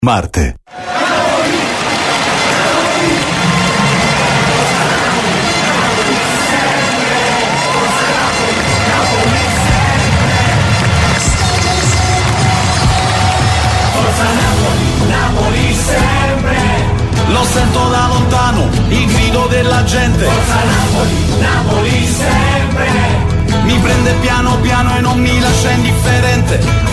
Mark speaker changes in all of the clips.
Speaker 1: Marte.
Speaker 2: Lo sento da lontano, il grido della gente. Forza Napoli, Napoli sempre. Mi prende piano piano e non mi lascia indifferente.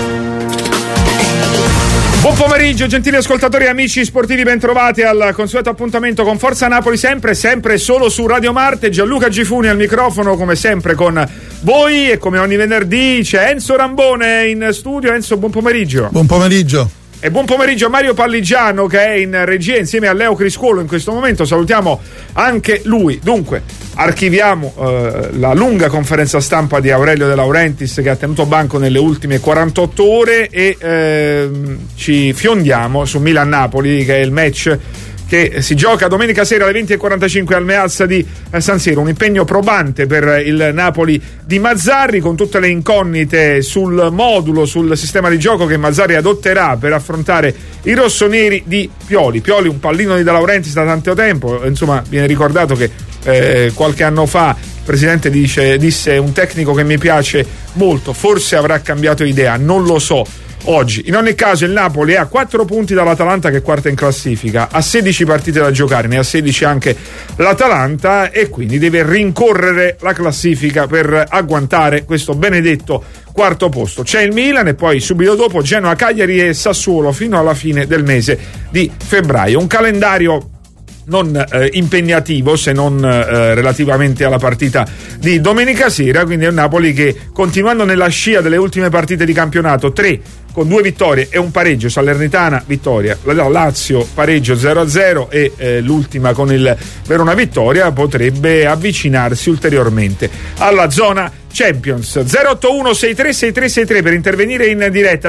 Speaker 3: Buon pomeriggio gentili ascoltatori e amici sportivi, bentrovati al consueto appuntamento con Forza Napoli, sempre solo su Radio Marte. Gianluca Gifuni al microfono come sempre con voi, e come ogni venerdì c'è Enzo Rambone in studio. Enzo, buon pomeriggio.
Speaker 4: Buon pomeriggio.
Speaker 3: E buon pomeriggio a Mario Palligiano, che è in regia insieme a Leo Criscuolo in questo momento. Salutiamo anche lui. Dunque, archiviamo la lunga conferenza stampa di Aurelio De Laurentiis, che ha tenuto banco nelle ultime 48 ore, e ci fiondiamo su Milan-Napoli, che è il match che si gioca domenica sera alle 20:45 al Meazza di San Siro. Un impegno probante per il Napoli di Mazzarri, con tutte le incognite sul modulo, sul sistema di gioco che Mazzarri adotterà per affrontare i rossoneri di Pioli, un pallino di De Laurentiis da tanto tempo. Insomma, viene ricordato che qualche anno fa il presidente disse: un tecnico che mi piace molto, forse avrà cambiato idea, non lo so oggi. In ogni caso il Napoli è a 4 punti dall'Atalanta, che è quarta in classifica, ha 16 partite da giocare, ne ha 16 anche l'Atalanta, e quindi deve rincorrere la classifica per agguantare questo benedetto quarto posto. C'è il Milan e poi subito dopo Genoa, Cagliari e Sassuolo fino alla fine del mese di febbraio. Un calendario non impegnativo, se non relativamente alla partita di domenica sera. Quindi è un Napoli che, continuando nella scia delle ultime partite di campionato, 3 con 2 vittorie e un pareggio, Salernitana vittoria, Lazio pareggio 0-0 e l'ultima con il Verona vittoria, potrebbe avvicinarsi ulteriormente alla zona Champions. 081-636363 per intervenire in diretta,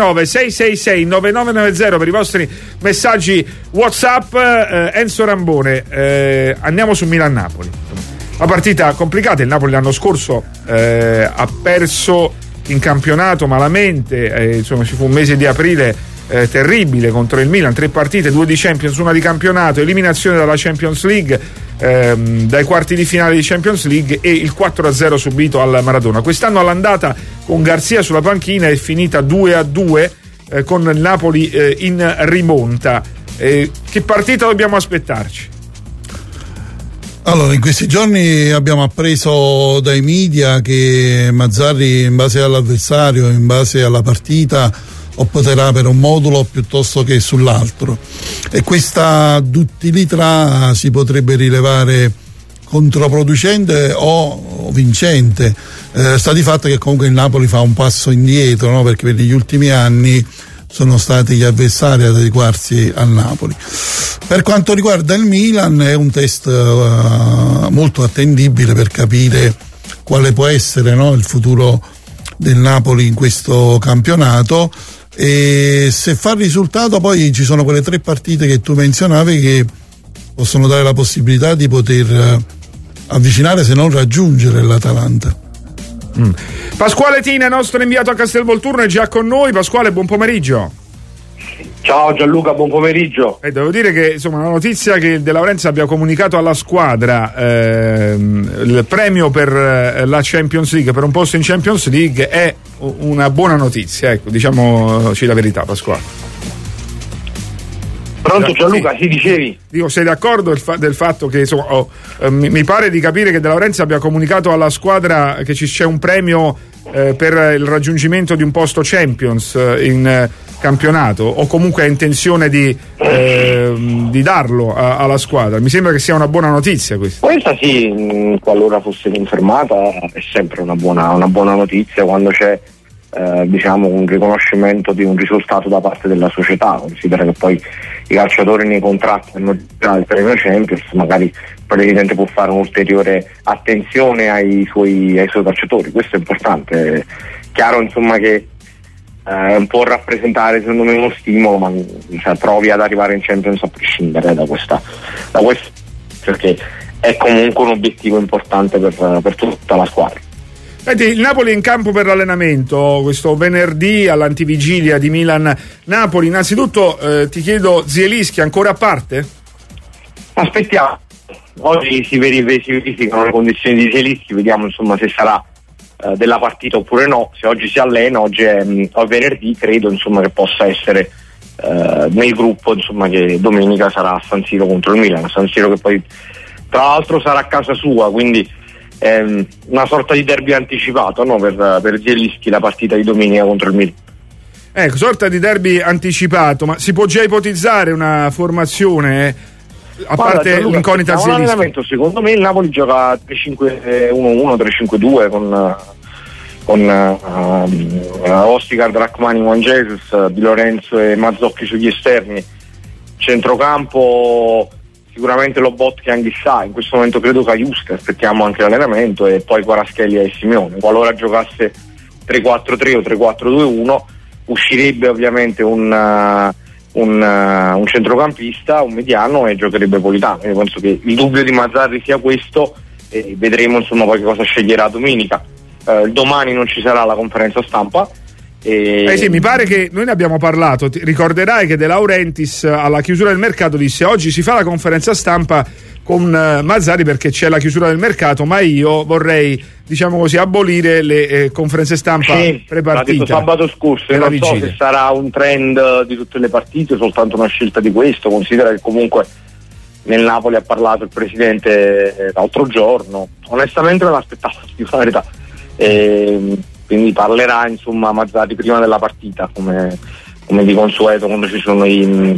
Speaker 3: 339-666-9990 per i vostri messaggi WhatsApp. Enzo Rambone, andiamo su Milan-Napoli. Una partita complicata. Il Napoli l'anno scorso ha perso in campionato malamente, insomma ci fu un mese di aprile terribile contro il Milan, 3 partite, 2 di Champions, 1 di campionato, eliminazione dalla Champions League, dai quarti di finale di Champions League, e il 4-0 subito al Maradona. Quest'anno all'andata, con Garcia sulla panchina, è finita 2-2 con il Napoli in rimonta. Che partita dobbiamo aspettarci?
Speaker 4: Allora, in questi giorni abbiamo appreso dai media che Mazzarri, in base all'avversario, in base alla partita, opterà per un modulo piuttosto che sull'altro, e questa duttilità si potrebbe rilevare controproducente o vincente. Sta di fatto che comunque il Napoli fa un passo indietro, no? Perché per gli ultimi anni sono stati gli avversari ad adeguarsi al Napoli. Per quanto riguarda il Milan, è un test molto attendibile per capire quale può essere, no, il futuro del Napoli in questo campionato, e se fa il risultato poi ci sono quelle 3 partite che tu menzionavi che possono dare la possibilità di poter avvicinare, se non raggiungere, l'Atalanta.
Speaker 3: Pasquale Tina, nostro inviato a Castelvolturno, è già con noi. Pasquale, buon pomeriggio.
Speaker 5: Ciao Gianluca, buon pomeriggio.
Speaker 3: Devo dire che, insomma, la notizia che De Laurentiis abbia comunicato alla squadra il premio per la Champions League, per un posto in Champions League, è una buona notizia, ecco, diciamoci la verità, Pasquale.
Speaker 5: Pronto Gianluca, sì, dicevi?
Speaker 3: Dico, sei d'accordo del fatto che, insomma, mi pare di capire che De Laurentiis abbia comunicato alla squadra che c'è un premio per il raggiungimento di un posto Champions in campionato, o comunque ha intenzione di darlo alla squadra? Mi sembra che sia una buona notizia questa.
Speaker 5: Questa sì, qualora fosse confermata, è sempre una buona notizia quando c'è diciamo un riconoscimento di un risultato da parte della società. Considera che poi i calciatori nei contratti hanno già il premio Champions, magari il presidente può fare un'ulteriore attenzione ai suoi calciatori. Questo è importante. È chiaro, insomma, che può rappresentare, secondo me, uno stimolo, ma provi ad arrivare in Champions a prescindere da questo, perché è comunque un obiettivo importante per tutta la squadra.
Speaker 3: Senti, il Napoli è in campo per l'allenamento questo venerdì all'antivigilia di Milan-Napoli. Innanzitutto ti chiedo, Zielinski ancora a parte?
Speaker 5: Aspettiamo, oggi si verificano le condizioni di Zielinski, vediamo insomma se sarà della partita oppure no. Se oggi si allena, oggi è venerdì, credo insomma che possa essere nel gruppo, insomma, che domenica sarà a San Siro contro il Milan, San Siro che poi tra l'altro sarà a casa sua, quindi una sorta di derby anticipato, no? per Zielinski la partita di domenica contro il Milan.
Speaker 3: Ecco, sorta di derby anticipato, ma si può già ipotizzare una formazione a parte l'incognita Zielinski?
Speaker 5: Secondo me il Napoli gioca 3-5-1-1, 3-5-2 con Ostigard, Rachmani, Juan Jesus, Di Lorenzo e Mazzocchi sugli esterni. Centrocampo sicuramente Lobotka e Anghissà, in questo momento credo Caiusca, aspettiamo anche l'allenamento, e poi Kvaratskhelia e Simeone. Qualora giocasse 3-4-3 o 3-4-2-1 uscirebbe ovviamente un centrocampista, un mediano, e giocherebbe Politano. Io penso che il dubbio di Mazzarri sia questo, e vedremo insomma poi che cosa sceglierà domenica. Domani non ci sarà la conferenza stampa.
Speaker 3: Sì, mi pare che noi ne abbiamo parlato. Ricorderai che De Laurentiis alla chiusura del mercato disse: oggi si fa la conferenza stampa con Mazzarri perché c'è la chiusura del mercato, ma io vorrei, diciamo così, abolire le conferenze stampa prepartita. L'ha detto
Speaker 5: sabato scorso. Non so se sarà un trend di tutte le partite, soltanto una scelta di questo. Considera che comunque nel Napoli ha parlato il presidente l'altro giorno. Onestamente me l'aspettavo, di dire la verità. Quindi parlerà insomma Mazzarri prima della partita, come di consueto quando ci sono le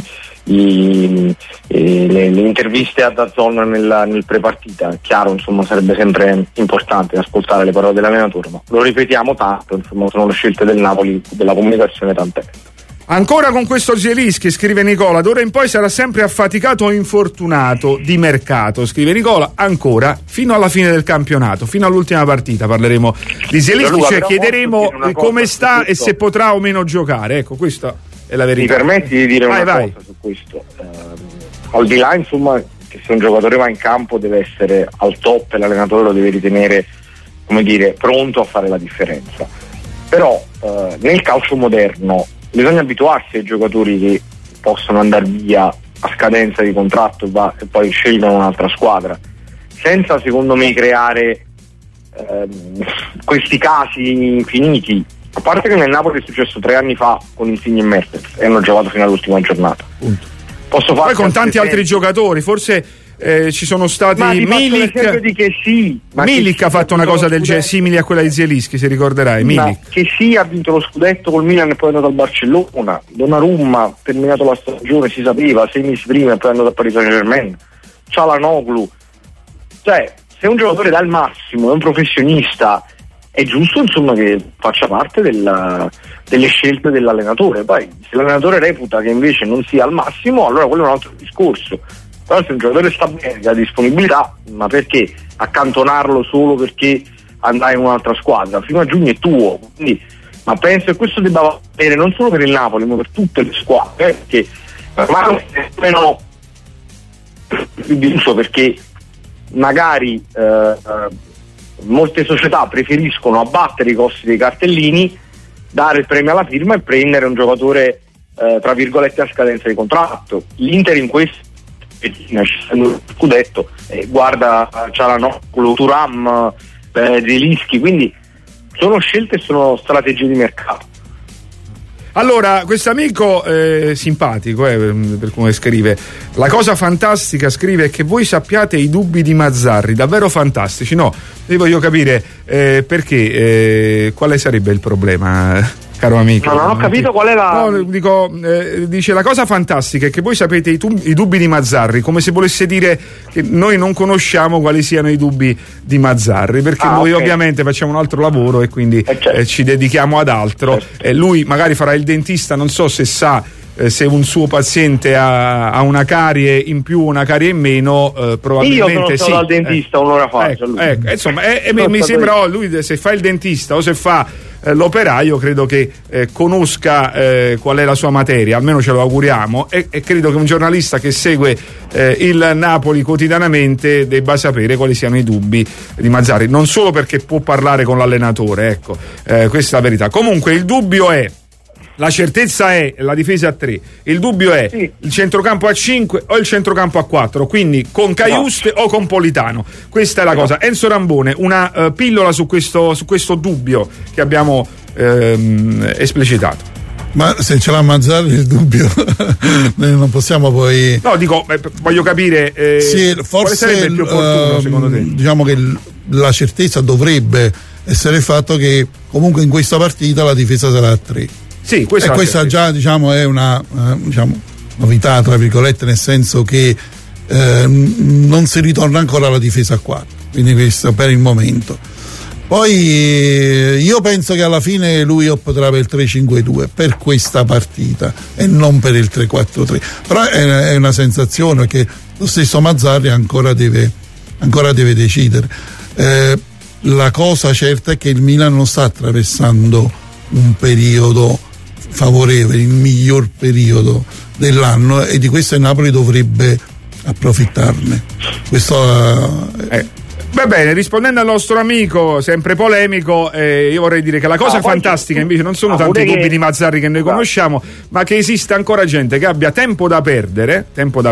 Speaker 5: interviste a DAZN nel prepartita. È chiaro, insomma, sarebbe sempre importante ascoltare le parole dell'allenatore, ma lo ripetiamo tanto, insomma, sono le scelte del Napoli, della comunicazione, tant'è.
Speaker 3: Ancora con questo Zielinski, scrive Nicola, d'ora in poi sarà sempre affaticato o infortunato di mercato, scrive Nicola, ancora fino alla fine del campionato, fino all'ultima partita parleremo di Zielinski, cioè chiederemo come sta e se potrà o meno giocare. Ecco, questa è la verità.
Speaker 5: Mi permetti di dire cosa su questo? Al di là, insomma, che se un giocatore va in campo deve essere al top e l'allenatore lo deve ritenere, come dire, pronto a fare la differenza. Però nel calcio moderno bisogna abituarsi ai giocatori che possono andare via a scadenza di contratto e poi scegliono un'altra squadra, senza, secondo me, creare questi casi infiniti. A parte che nel Napoli è successo 3 anni fa con Insigne e Mertens e hanno giocato fino all'ultima giornata.
Speaker 3: Poi con tanti altri giocatori, forse ci sono stati Milik ha fatto una cosa del genere, simile a quella di Zielinski, se ricorderai. Milik
Speaker 5: che ha vinto lo scudetto col Milan e poi è andato al Barcellona. Donnarumma, terminato la stagione, si sapeva, 6 mesi prima, e poi è andato a Paris Saint-Germain. Çalhanoğlu. Cioè, se un giocatore dà il massimo, è un professionista, è giusto insomma che faccia parte delle scelte dell'allenatore. Poi se l'allenatore reputa che invece non sia al massimo, allora quello è un altro discorso. Però se un giocatore sta bene, ha disponibilità, ma perché accantonarlo solo perché andrai in un'altra squadra? Fino a giugno è tuo. Quindi, ma penso che questo debba valere non solo per il Napoli, ma per tutte le squadre, perché ormai meno perché magari molte società preferiscono abbattere i costi dei cartellini, dare il premio alla firma e prendere un giocatore tra virgolette a scadenza di contratto. L'Inter in questo scudetto guarda Çalhanoğlu, Thuram, Zielinski, quindi sono scelte e sono strategie di mercato.
Speaker 3: Allora, questo amico simpatico, per come scrive, la cosa fantastica, scrive, è che voi sappiate i dubbi di Mazzarri, davvero fantastici. No, io voglio capire perché, quale sarebbe il problema, caro amico?
Speaker 5: No, non ho capito qual è la...
Speaker 3: No, dico, dice, la cosa fantastica è che voi sapete i dubbi di Mazzarri, come se volesse dire che noi non conosciamo quali siano i dubbi di Mazzarri, perché noi ovviamente facciamo un altro lavoro e quindi ci dedichiamo ad altro. Lui magari farà il dentista, non so se sa se un suo paziente ha una carie in più o una carie in meno, probabilmente
Speaker 5: io sono stato al dentista un'ora fa.
Speaker 3: Insomma, mi sembra lui se fa il dentista o se fa l'operaio credo che conosca qual è la sua materia, almeno ce lo auguriamo, e credo che un giornalista che segue il Napoli quotidianamente debba sapere quali siano i dubbi di Mazzarri, non solo perché può parlare con l'allenatore, ecco, questa è la verità. Comunque il dubbio è, la certezza è la difesa a 3, il dubbio è il centrocampo a 5 o il centrocampo a 4, quindi con Caiuste o con Politano, questa è la cosa. Enzo Rambone, una pillola su questo dubbio che abbiamo esplicitato.
Speaker 4: Ma se ce l'ha Mazzarri il dubbio non possiamo poi...
Speaker 3: No, dico, voglio capire
Speaker 4: sì, forse
Speaker 3: quale sarebbe il più opportuno secondo te?
Speaker 4: Diciamo che la certezza dovrebbe essere il fatto che comunque in questa partita la difesa sarà a 3.
Speaker 3: Sì,
Speaker 4: questa già è una novità tra virgolette, nel senso che non si ritorna ancora alla difesa a 4, quindi questo per il momento. Poi io penso che alla fine lui opterà per il 3-5-2 per questa partita e non per il 3-4-3, però è una sensazione che lo stesso Mazzarri ancora deve decidere. La cosa certa è che il Milan non sta attraversando un periodo favorevole, il miglior periodo dell'anno, e di questo il Napoli dovrebbe approfittarne. Questo
Speaker 3: Va bene, rispondendo al nostro amico, sempre polemico, io vorrei dire che la cosa fantastica invece non sono tanti dubbi di Mazzarri che noi conosciamo, ma che esiste ancora gente che abbia tempo da perdere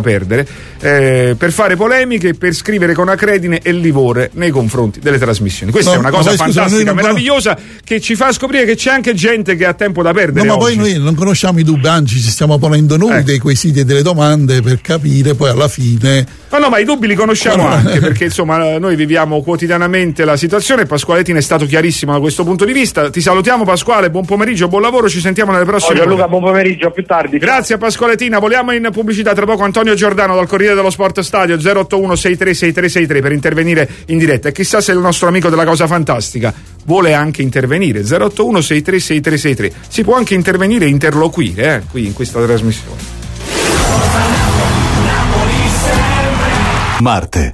Speaker 3: per fare polemiche, per scrivere con acredine e livore nei confronti delle trasmissioni. Questa è una cosa fantastica, meravigliosa, che ci fa scoprire che c'è anche gente che ha tempo da perdere.
Speaker 4: No, ma
Speaker 3: oggi.
Speaker 4: poi noi non conosciamo i dubbi, anzi ci stiamo ponendo noi dei quesiti e delle domande per capire poi alla fine.
Speaker 3: No, ma i dubbi li conosciamo anche, perché insomma noi viviamo quotidianamente la situazione. Pasqualettini è stato chiarissimo da questo punto di vista. Ti salutiamo Pasquale, buon pomeriggio, buon lavoro, ci sentiamo nelle prossime ore.
Speaker 5: Luca, buon pomeriggio, a più tardi.
Speaker 3: Grazie a Pasqualettina, voliamo in pubblicità tra poco. Antonio Giordano dal Corriere dello Sport Stadio, 081 6363 per intervenire in diretta, e chissà se il nostro amico della cosa fantastica vuole anche intervenire. 081 636363, si può anche intervenire e interloquire qui in questa trasmissione.
Speaker 2: Marte.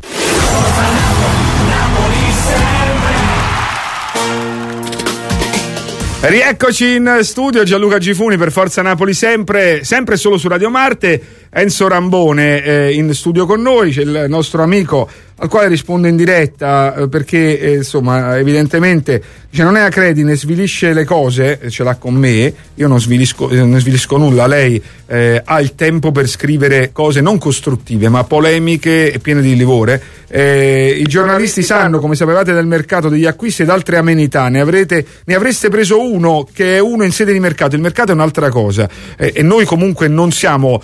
Speaker 3: Rieccoci in studio, Gianluca Gifuni per Forza Napoli sempre solo su Radio Marte. Enzo Rambone in studio con noi, c'è il nostro amico al quale risponde in diretta perché insomma evidentemente non è acredine, svilisce le cose, ce l'ha con me, io non svilisco nulla, lei ha il tempo per scrivere cose non costruttive ma polemiche e piene di livore. I giornalisti sanno, come sapevate, del mercato, degli acquisti ed altre amenità, ne avreste preso uno che è uno in sede di mercato, il mercato è un'altra cosa, e noi comunque non siamo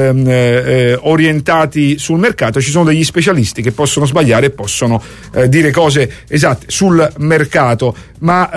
Speaker 3: orientati sul mercato, ci sono degli specialisti che possono sbagliare e possono dire cose esatte sul mercato, ma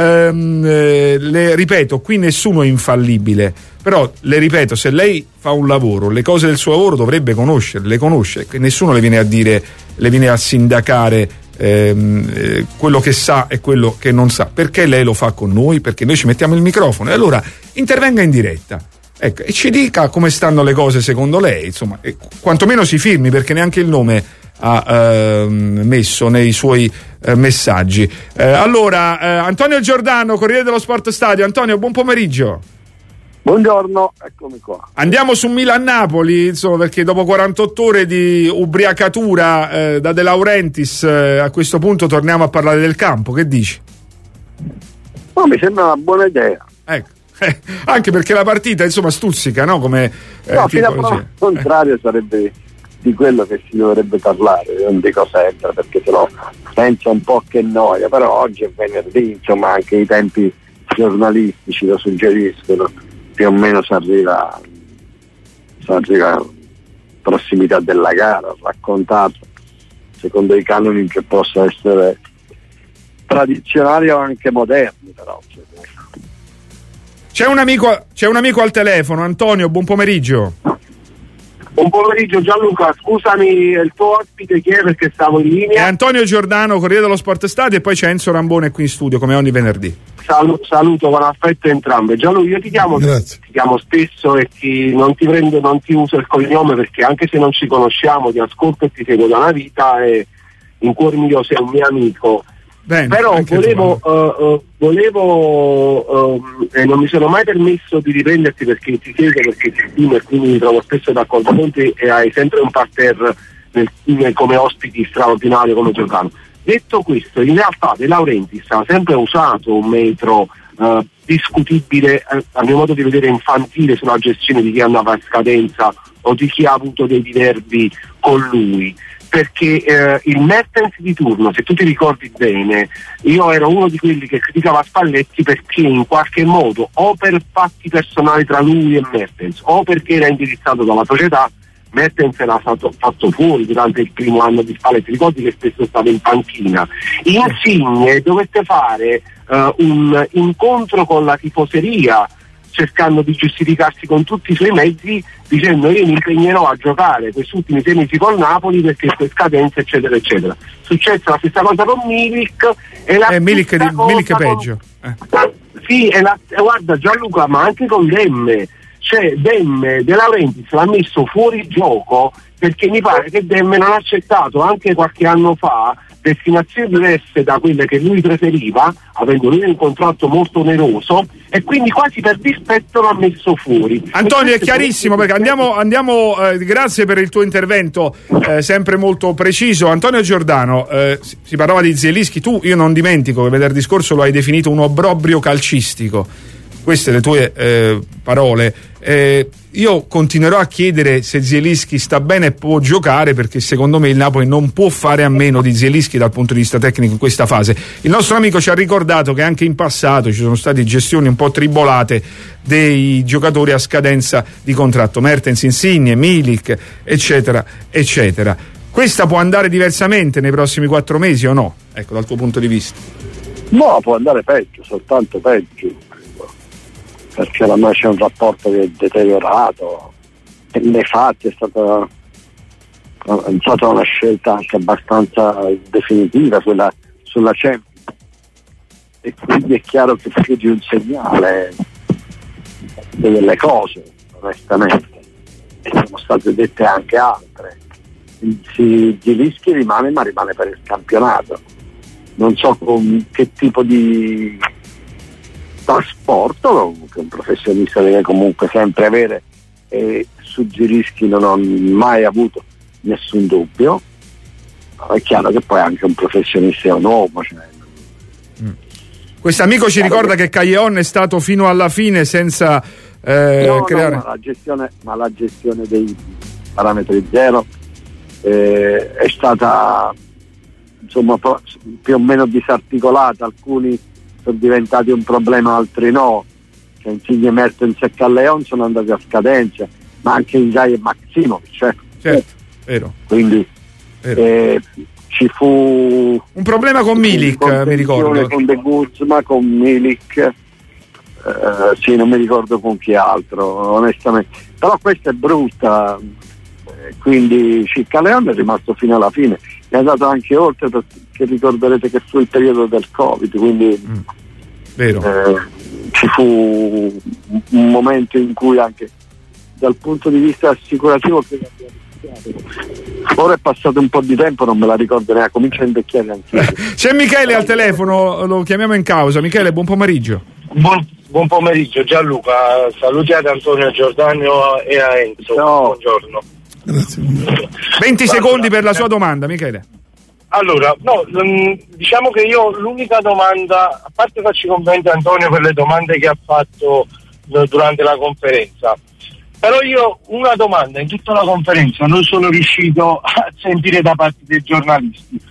Speaker 3: le ripeto, qui nessuno è infallibile, però le ripeto, se lei fa un lavoro, le cose del suo lavoro dovrebbe conoscerle, le conosce, nessuno le viene a dire, le viene a sindacare quello che sa e quello che non sa, perché lei lo fa con noi, perché noi ci mettiamo il microfono, e allora intervenga in diretta. Ecco, e ci dica come stanno le cose secondo lei, insomma, quantomeno si firmi, perché neanche il nome ha messo nei suoi messaggi. Allora, Antonio Giordano, Corriere dello Sport Stadio. Antonio, buon pomeriggio.
Speaker 1: Buongiorno, eccomi qua.
Speaker 3: Andiamo su Milan-Napoli, insomma, perché dopo 48 ore di ubriacatura da De Laurentiis, a questo punto torniamo a parlare del campo. Che dici?
Speaker 1: No, mi sembra una buona idea.
Speaker 3: Ecco. Anche perché la partita insomma stuzzica, no? Come
Speaker 1: no, fino a prova contrario sarebbe di quello che si dovrebbe parlare, non dico sempre perché sennò penso un po' che noia, però oggi è venerdì, insomma anche i tempi giornalistici lo suggeriscono, più o meno si arriva a prossimità della gara, raccontato secondo i canoni che possa essere tradizionali o anche moderni, però
Speaker 3: C'è un amico al telefono. Antonio, buon pomeriggio.
Speaker 1: Buon pomeriggio Gianluca, scusami, il tuo ospite chi è, perché stavo in linea?
Speaker 3: È Antonio Giordano, Corriere dello Sport Stadio, e poi c'è Enzo Rambone qui in studio come ogni venerdì.
Speaker 1: Saluto con affetto entrambe. Gianluca, io ti chiamo spesso e non ti uso il cognome, perché anche se non ci conosciamo ti ascolto e ti seguo da una vita, e in cuor mio sei un mio amico,
Speaker 3: Bene,
Speaker 5: però volevo non mi sono mai permesso di riprenderti perché ti seguo, perché ti stimo e quindi mi trovo spesso d'accordo con te e hai sempre un parterre come ospiti straordinario come Giordano. Detto questo, in realtà De Laurentiis ha sempre usato un metro discutibile, a mio modo di vedere infantile, sulla gestione di chi andava a scadenza o di chi ha avuto dei diverbi con lui, perché il Mertens di turno, se tu ti ricordi bene, io ero uno di quelli che criticava Spalletti perché in qualche modo, o per fatti personali tra lui e Mertens, o perché era indirizzato dalla società, Mertens era stato fatto fuori durante il primo anno di Spalletti. Ricordi che spesso stava in panchina. Insigne dovette fare un incontro con la tifoseria, cercando di giustificarsi con tutti i suoi mezzi, dicendo io mi impegnerò a giocare questi ultimi 6 mesi col Napoli perché per scadenza eccetera eccetera. Successa la stessa cosa con Milik e la
Speaker 3: Milik è peggio.
Speaker 5: Sì, guarda Gianluca, ma anche con Demme, cioè Demme, De Laurentiis l'ha messo fuori gioco perché mi pare che Demme non ha accettato anche qualche anno fa destinazioni diverse da quelle che lui preferiva, avendo lui un contratto molto oneroso, e quindi quasi per dispetto l'ha messo fuori.
Speaker 3: Antonio, è chiarissimo, perché andiamo grazie per il tuo intervento sempre molto preciso. Antonio Giordano, si parlava di Zielinski, io non dimentico che venerdì scorso lo hai definito un obbrobrio calcistico, queste le tue parole. Io continuerò a chiedere se Zielinski sta bene e può giocare, perché secondo me il Napoli non può fare a meno di Zielinski dal punto di vista tecnico in questa fase. Il nostro amico ci ha ricordato che anche in passato ci sono state gestioni un po' tribolate dei giocatori a scadenza di contratto, Mertens, Insigne, Milik, eccetera eccetera. Questa può andare diversamente nei prossimi 4 mesi o no? Ecco, dal tuo punto di vista.
Speaker 1: No, può andare peggio, soltanto peggio, perché ormai c'è un rapporto che è deteriorato e nei fatti è stata una scelta anche abbastanza definitiva sulla Champions, e quindi è chiaro che più di un segnale delle cose, onestamente, e sono state dette anche altre. Zielinski rimane, ma rimane per il campionato. Non so con che tipo di trasporto, che un professionista deve comunque sempre avere, e su Zielinski non ho mai avuto nessun dubbio. È chiaro che poi anche un professionista è un uomo,
Speaker 3: Questo amico ci ricorda che Callejon è stato fino alla fine senza creare.
Speaker 1: Ma la gestione dei parametri zero è stata insomma più o meno disarticolata. Alcuni sono diventati un problema, altri no. Cioè, Insigne, Mertens e Callejon sono andati a scadenza, ma anche Inzaghi e Maximovic,
Speaker 3: certo, vero.
Speaker 1: Quindi ci fu
Speaker 3: un problema con Milik, mi ricordo,
Speaker 1: con De Guzman, con Milik, sì, non mi ricordo con chi altro, onestamente. Però questa è brutta, quindi Callejon è rimasto fino alla fine, è andato anche oltre, perché ricorderete che fu il periodo del Covid, quindi
Speaker 3: vero.
Speaker 1: ci fu un momento in cui anche dal punto di vista assicurativo che ora è passato un po' di tempo, non me la ricordo neanche, comincia a invecchiare anch'io.
Speaker 3: C'è Michele al telefono, lo chiamiamo in causa. Michele, buon pomeriggio.
Speaker 6: Buon pomeriggio Gianluca, salutiate Antonio Giordano e a Enzo.
Speaker 1: Ciao.
Speaker 6: Buongiorno.
Speaker 4: Grazie.
Speaker 3: 20 secondi per la sua domanda, Michele.
Speaker 6: Allora, diciamo che io l'unica domanda, a parte faccio i complimenti a Antonio per le domande che ha fatto durante la conferenza, però io una domanda in tutta la conferenza non sono riuscito a sentire da parte dei giornalisti.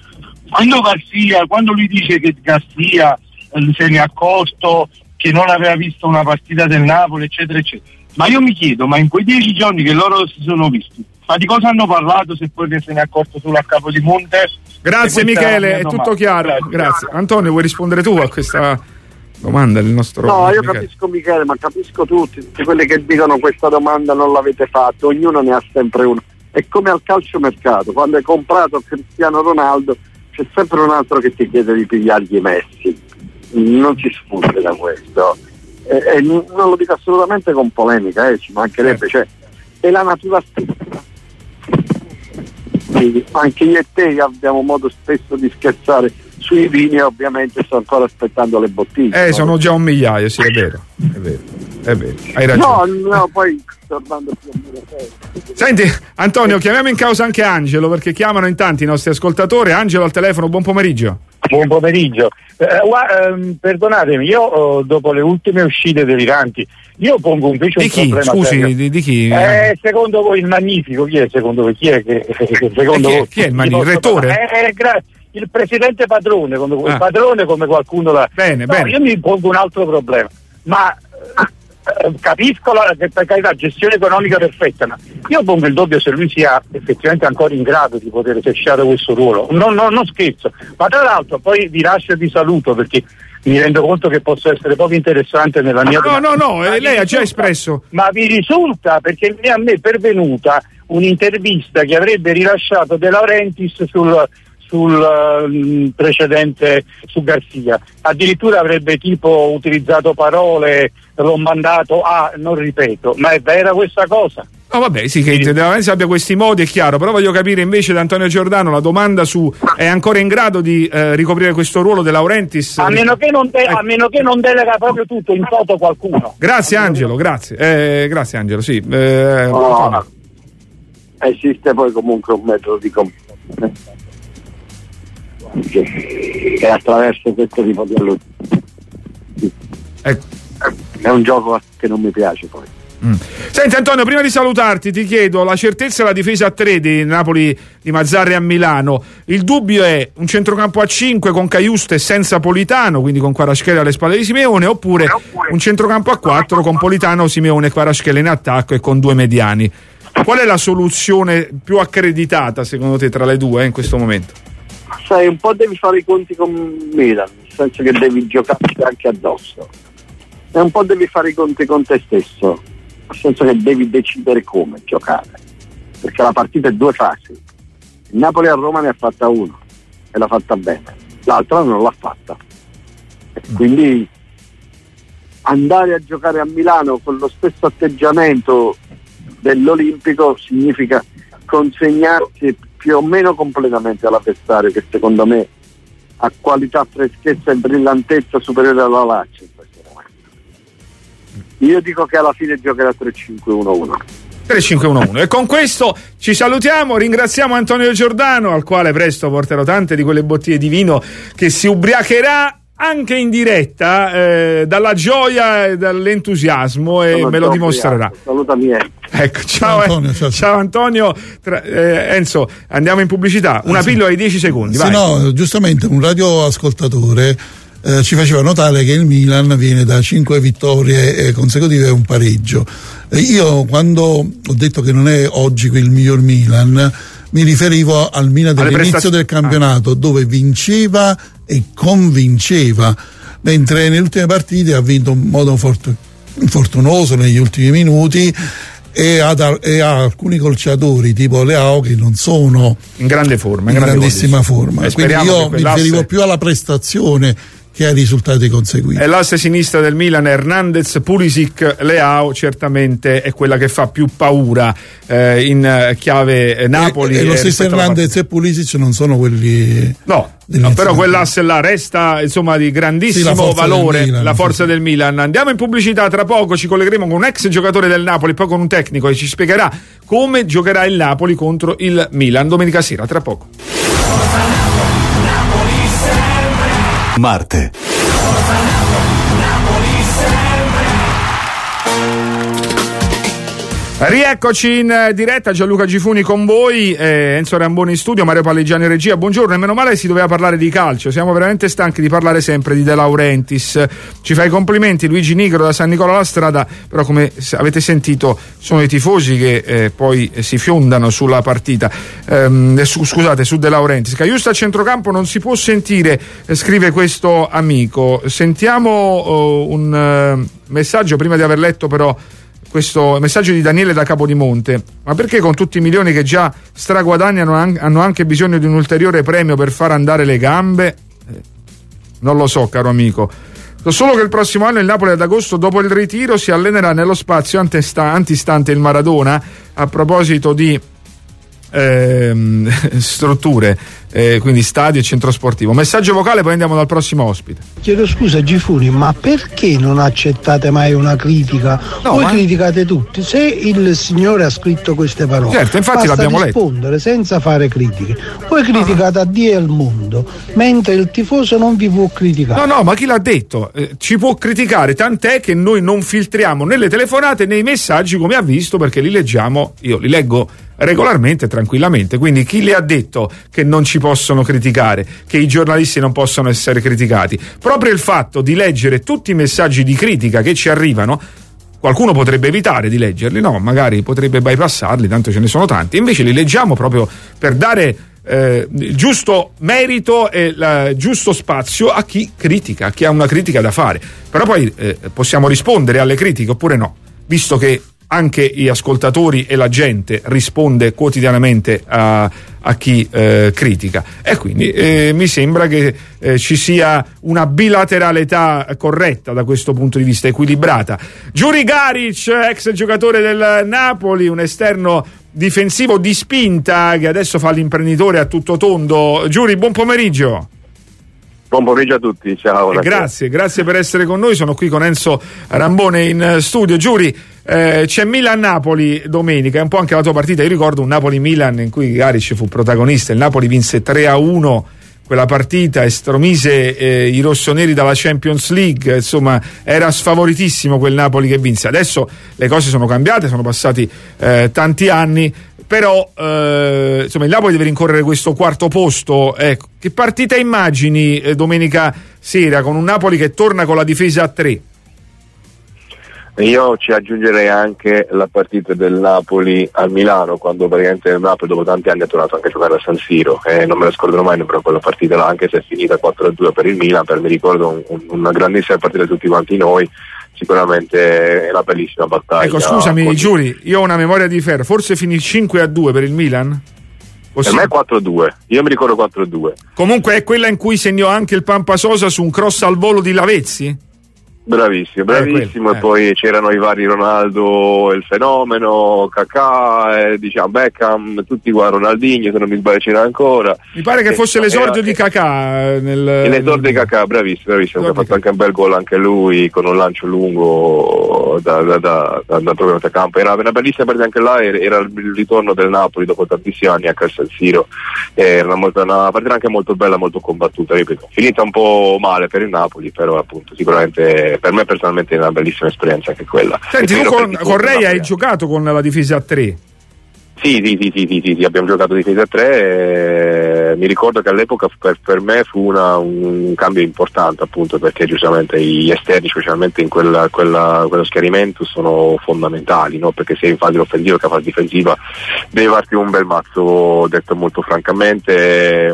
Speaker 6: Quando lui dice che Garcia se ne è accorto che non aveva visto una partita del Napoli, eccetera eccetera, ma io mi chiedo, ma in quei 10 giorni che loro si sono visti, ma di cosa hanno parlato, se poi se ne è accorto solo a Capodimonte?
Speaker 3: Grazie Michele, è tutto chiaro. Grazie. Antonio, vuoi rispondere tu a questa domanda del nostro
Speaker 1: io capisco Michele, ma capisco tutti quelli che dicono questa domanda non l'avete fatta, ognuno ne ha sempre uno. È come al calciomercato, quando hai comprato Cristiano Ronaldo c'è sempre un altro che ti chiede di pigliargli Messi, non si sfugge da questo, e non lo dico assolutamente con polemica, ci mancherebbe, cioè è la natura stessa. Anche io e te abbiamo modo spesso di scherzare sui vini ovviamente sto ancora aspettando le bottiglie.
Speaker 3: Sono già 1 migliaio, sì, è vero. Hai ragione.
Speaker 1: No, poi tornando più o meno.
Speaker 3: Senti, Antonio, chiamiamo in causa anche Angelo, perché chiamano in tanti i nostri ascoltatori. Angelo al telefono, buon pomeriggio.
Speaker 6: Buon pomeriggio. Perdonatemi, io dopo le ultime uscite deliranti, io pongo invece un problema.
Speaker 3: Scusi, di chi?
Speaker 6: Secondo voi il Magnifico, chi è secondo voi? Chi è
Speaker 3: chi è il Magnifico? Il rettore?
Speaker 6: Il presidente Padrone, come Padrone, come qualcuno là.
Speaker 3: Bene.
Speaker 6: Io mi pongo un altro problema, ma capisco la gestione economica perfetta, ma io pongo il dubbio se lui sia effettivamente ancora in grado di poter esercitare questo ruolo. Non scherzo, ma tra l'altro poi vi lascio e vi saluto, perché mi rendo conto che posso essere poco interessante nella mia
Speaker 3: lei ha già espresso.
Speaker 6: Ma vi risulta, perché a me è pervenuta un'intervista che avrebbe rilasciato De Laurentiis sul precedente, su Garzia, addirittura avrebbe tipo utilizzato parole, l'ho mandato a, non ripeto, ma è vera questa cosa?
Speaker 3: No, vabbè, sì, che De Laurentiis abbia questi modi è chiaro, però voglio capire invece da Antonio Giordano la domanda su è ancora in grado di ricoprire questo ruolo De Laurentiis?
Speaker 6: A meno che non delega proprio tutto in toto qualcuno.
Speaker 3: Grazie Angelo, grazie Angelo, sì.
Speaker 1: Esiste poi comunque un metodo di comportamento che attraverso questo tipo di allusioni è un gioco che non mi piace poi.
Speaker 3: Senti Antonio, prima di salutarti ti chiedo la certezza della difesa a 3 di Napoli, di Mazzarri a Milano. Il dubbio è un centrocampo a 5 con Caiuste e senza Politano, quindi con Kvaratskhelia alle spalle di Simeone, oppure un centrocampo a 4 con Politano, Simeone e Kvaratskhelia in attacco e con 2 mediani. Qual è la soluzione più accreditata secondo te tra le due in questo momento?
Speaker 1: Sai, un po' devi fare i conti con Milan, nel senso che devi giocarci anche addosso, e un po' devi fare i conti con te stesso, nel senso che devi decidere come giocare, perché la partita è 2 fasi. Il Napoli a Roma ne ha fatta 1 e l'ha fatta bene, l'altra non l'ha fatta, quindi andare a giocare a Milano con lo stesso atteggiamento dell'Olimpico significa consegnarsi più o meno completamente all'avversario, che secondo me ha qualità, freschezza e brillantezza superiore alla Lazio in questo momento. Io dico che alla fine giocherà 3-5-1-1.
Speaker 3: 3-5-1-1. E con questo ci salutiamo, ringraziamo Antonio Giordano, al quale presto porterò tante di quelle bottiglie di vino, che si ubriacherà anche in diretta dalla gioia e dall'entusiasmo, e me lo dimostrerà.
Speaker 1: Salutami.
Speaker 3: Ecco, ciao Antonio. Ciao Antonio. Enzo, andiamo in pubblicità. Una pillola di 10 secondi.
Speaker 4: Sì,
Speaker 3: vai.
Speaker 4: no, giustamente un radioascoltatore ci faceva notare che il Milan viene da 5 vittorie consecutive e un pareggio. Io quando ho detto che non è oggi il miglior Milan, mi riferivo al Milan dell'inizio del campionato, dove vinceva e convinceva, mentre nelle ultime partite ha vinto in modo infortunoso negli ultimi minuti e ha alcuni calciatori tipo Leao che non sono
Speaker 3: in grande forma,
Speaker 4: in grandissima forma, quindi io mi riferivo più alla prestazione che ha risultati conseguiti.
Speaker 3: E l'asse sinistra del Milan, Hernandez, Pulisic, Leao, certamente è quella che fa più paura in chiave Napoli.
Speaker 4: E lo stesso Hernandez e Pulisic non sono quelli.
Speaker 3: No, però quell'asse là resta insomma di grandissimo valore, la forza del Milan. Andiamo in pubblicità, tra poco ci collegheremo con un ex giocatore del Napoli, poi con un tecnico che ci spiegherà come giocherà il Napoli contro il Milan domenica sera, tra poco.
Speaker 2: Marte.
Speaker 3: Rieccoci in diretta, Gianluca Gifuni con voi, Enzo Ramboni in studio, Mario Palleggiani in regia. Buongiorno, e meno male si doveva parlare di calcio, siamo veramente stanchi di parlare sempre di De Laurentiis. Ci fa i complimenti Luigi Nigro da San Nicola la Strada, però come avete sentito sono i tifosi che poi si fiondano sulla partita, scusate, su De Laurentiis. Caiusta a centrocampo non si può sentire, scrive questo amico. Sentiamo un messaggio prima di aver letto però questo messaggio di Daniele da Capodimonte. Ma perché con tutti i milioni che già straguadagnano hanno anche bisogno di un ulteriore premio per far andare le gambe? Non lo so, caro amico. So solo che il prossimo anno il Napoli ad agosto, dopo il ritiro, si allenerà nello spazio antistante il Maradona. A proposito di strutture, quindi stadio e centro sportivo. Messaggio vocale, poi andiamo dal prossimo ospite.
Speaker 7: Chiedo scusa Gifuni, ma perché non accettate mai una critica? Voi criticate tutti. Se il signore ha scritto queste parole,
Speaker 3: certo, infatti
Speaker 7: basta
Speaker 3: l'abbiamo
Speaker 7: rispondere senza fare critiche. Voi criticate a Dio e al mondo, mentre il tifoso non vi può criticare.
Speaker 3: No, ma chi l'ha detto? Ci può criticare, tant'è che noi non filtriamo né le telefonate né i messaggi, come ha visto, perché li leggiamo, io li leggo regolarmente, tranquillamente. Quindi chi le ha detto che non ci possono criticare, che i giornalisti non possono essere criticati? Proprio il fatto di leggere tutti i messaggi di critica che ci arrivano, qualcuno potrebbe evitare di leggerli, no, magari potrebbe bypassarli, tanto ce ne sono tanti, invece li leggiamo proprio per dare il giusto merito e il giusto spazio a chi critica, a chi ha una critica da fare. Però poi possiamo rispondere alle critiche oppure no, visto che anche gli ascoltatori e la gente risponde quotidianamente a chi critica, e quindi mi sembra che ci sia una bilateralità corretta da questo punto di vista, equilibrata. Juri Garic, ex giocatore del Napoli, un esterno difensivo di spinta che adesso fa l'imprenditore a tutto tondo. Giuri, buon pomeriggio.
Speaker 1: Buon pomeriggio a tutti, ciao.
Speaker 3: Grazie per essere con noi. Sono qui con Enzo Rambone in studio. Giuri, c'è Milan-Napoli domenica, è un po' anche la tua partita. Io ricordo un Napoli-Milan in cui Garic fu protagonista. Il Napoli vinse 3-1 quella partita, estromise i rossoneri dalla Champions League. Insomma, era sfavoritissimo quel Napoli che vinse. Adesso le cose sono cambiate, sono passati tanti anni, però insomma il Napoli deve rincorrere questo quarto posto. Che partita immagini domenica sera con un Napoli che torna con la difesa a 3?
Speaker 1: Io ci aggiungerei anche la partita del Napoli al Milano, quando praticamente il Napoli dopo tanti anni è tornato anche a giocare a San Siro, non me la scorderò mai però quella partita là, anche se è finita 4-2 per il Milan, mi ricordo una grandissima partita di tutti quanti noi. Sicuramente è una bellissima battaglia.
Speaker 3: Ecco, scusami Giuri, io ho una memoria di ferro, forse finì 5-2 per il Milan?
Speaker 1: Per me è 4-2, io mi ricordo 4-2.
Speaker 3: Comunque è quella in cui segnò anche il Pampasosa su un cross al volo di Lavezzi?
Speaker 1: Bravissimo, e poi c'erano i vari Ronaldo, il fenomeno, Kakà, diciamo Beckham, tutti qua, Ronaldinho, se non mi sbaglio c'era ancora.
Speaker 3: Mi pare che fosse l'esordio di Kakà.
Speaker 1: L'esordio di Kakà, bravissimo, ha fatto anche un bel gol anche lui, con un lancio lungo da proprio metacampo. Era una bellissima partita anche là, era il ritorno del Napoli dopo tantissimi anni a San Siro. Era una partita anche molto bella, molto combattuta, ripeto. Finita un po' male per il Napoli, però appunto sicuramente per me personalmente è una bellissima esperienza anche quella.
Speaker 3: Senti, tu con Rei hai giocato con la difesa a 3?
Speaker 1: Sì, abbiamo giocato difesa a 3, mi ricordo che all'epoca per me fu un cambio importante, appunto perché giustamente gli esterni, specialmente in quello schieramento, sono fondamentali, no? Perché sia in fase offensiva che in fase difensiva devi farti un bel mazzo, detto molto francamente,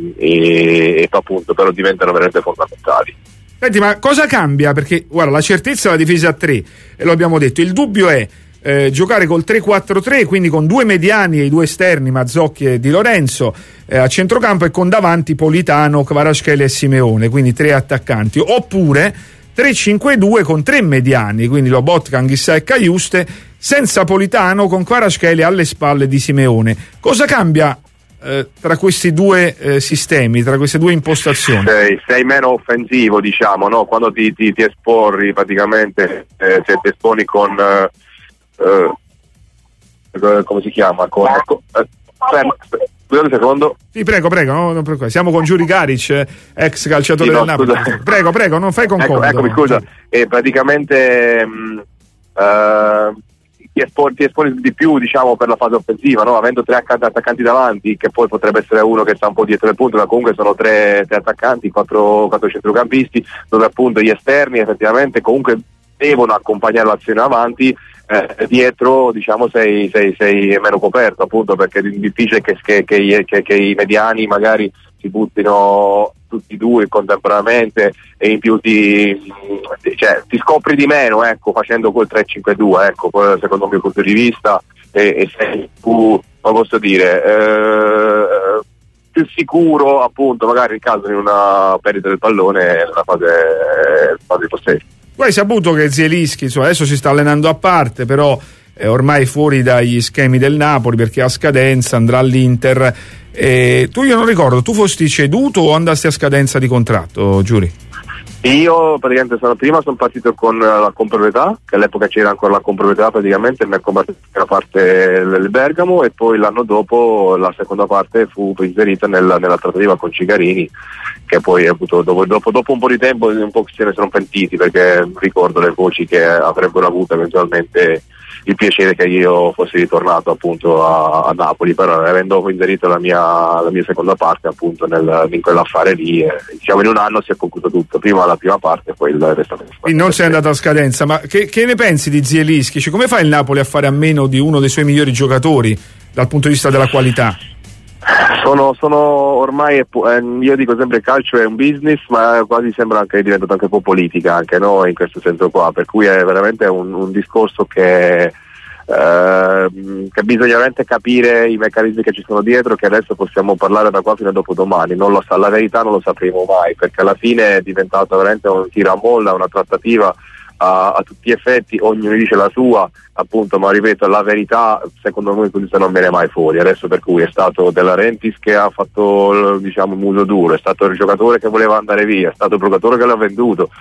Speaker 1: e appunto però diventano veramente fondamentali.
Speaker 3: Senti, ma cosa cambia? Perché guarda, la certezza è la difesa a 3, e lo abbiamo detto, il dubbio è giocare col 3-4-3, quindi con 2 mediani e i 2 esterni, Mazzocchi e Di Lorenzo, a centrocampo, e con davanti Politano, Kvaratskhelia e Simeone, quindi 3 attaccanti, oppure 3-5-2 con 3 mediani, quindi Lobotka, Anghissà e Cajuste, senza Politano, con Kvaratskhelia alle spalle di Simeone. Cosa cambia tra questi due sistemi, tra queste due impostazioni?
Speaker 1: Sei meno offensivo, diciamo, no? Quando ti esporri praticamente, se ti esponi con come si chiama? Scusate un secondo.
Speaker 3: Sì, prego, non siamo con Juri Garic, ex calciatore del Napoli. Prego, non fai concordo.
Speaker 1: Eccomi, scusa. Praticamente ti esponi di più, diciamo, per la fase offensiva, no? Avendo 3 attaccanti davanti, che poi potrebbe essere uno che sta un po' dietro il punto, ma comunque sono 3 attaccanti, 4 centrocampisti, dove appunto gli esterni effettivamente comunque devono accompagnare l'azione avanti. Dietro, diciamo, sei meno coperto, appunto perché è difficile che i mediani magari si buttino tutti e 2 contemporaneamente, e in più ti scopri di meno, ecco, facendo quel 3-5-2, ecco, secondo il mio punto di vista, e sei più, come posso dire, più sicuro, appunto, magari in caso di una perdita del pallone nella fase di possesso.
Speaker 3: Tu hai saputo che Zielinski, adesso si sta allenando a parte, però ormai fuori dagli schemi del Napoli perché a scadenza, andrà all'Inter. Tu, io non ricordo, tu fosti ceduto o andasti a scadenza di contratto, Giuri?
Speaker 8: Io praticamente sono partito con la comproprietà, che all'epoca c'era ancora la comproprietà praticamente, mi ha combattuto la parte del Bergamo, e poi l'anno dopo la seconda parte fu inserita nella trattativa con Cigarini, che poi ha avuto dopo un po' di tempo un po' se ne sono pentiti, perché ricordo le voci che avrebbero avuto eventualmente il piacere che io fossi ritornato appunto a Napoli, però avendo inserito la mia seconda parte appunto in quell'affare lì, diciamo in un anno si è concluso tutto, prima la prima parte e poi il resto.
Speaker 3: Quindi non sei andato a scadenza, ma che ne pensi di Zielinski? Cioè, come fa il Napoli a fare a meno di uno dei suoi migliori giocatori dal punto di vista della qualità?
Speaker 8: Sono ormai, io dico sempre il calcio è un business, ma quasi sembra anche diventato anche un po' politica anche, no? In questo senso qua, per cui è veramente un discorso che bisogna veramente capire i meccanismi che ci sono dietro, che adesso possiamo parlare da qua fino a dopodomani, non lo sa, la verità non lo sapremo mai, perché alla fine è diventato veramente un tiro a molla, una trattativa a tutti gli effetti, ognuno dice la sua appunto, ma ripeto, la verità secondo me non viene mai fuori adesso, per cui è stato De Laurentiis che ha fatto diciamo muso duro, è stato il giocatore che voleva andare via, è stato il giocatore che l'ha venduto,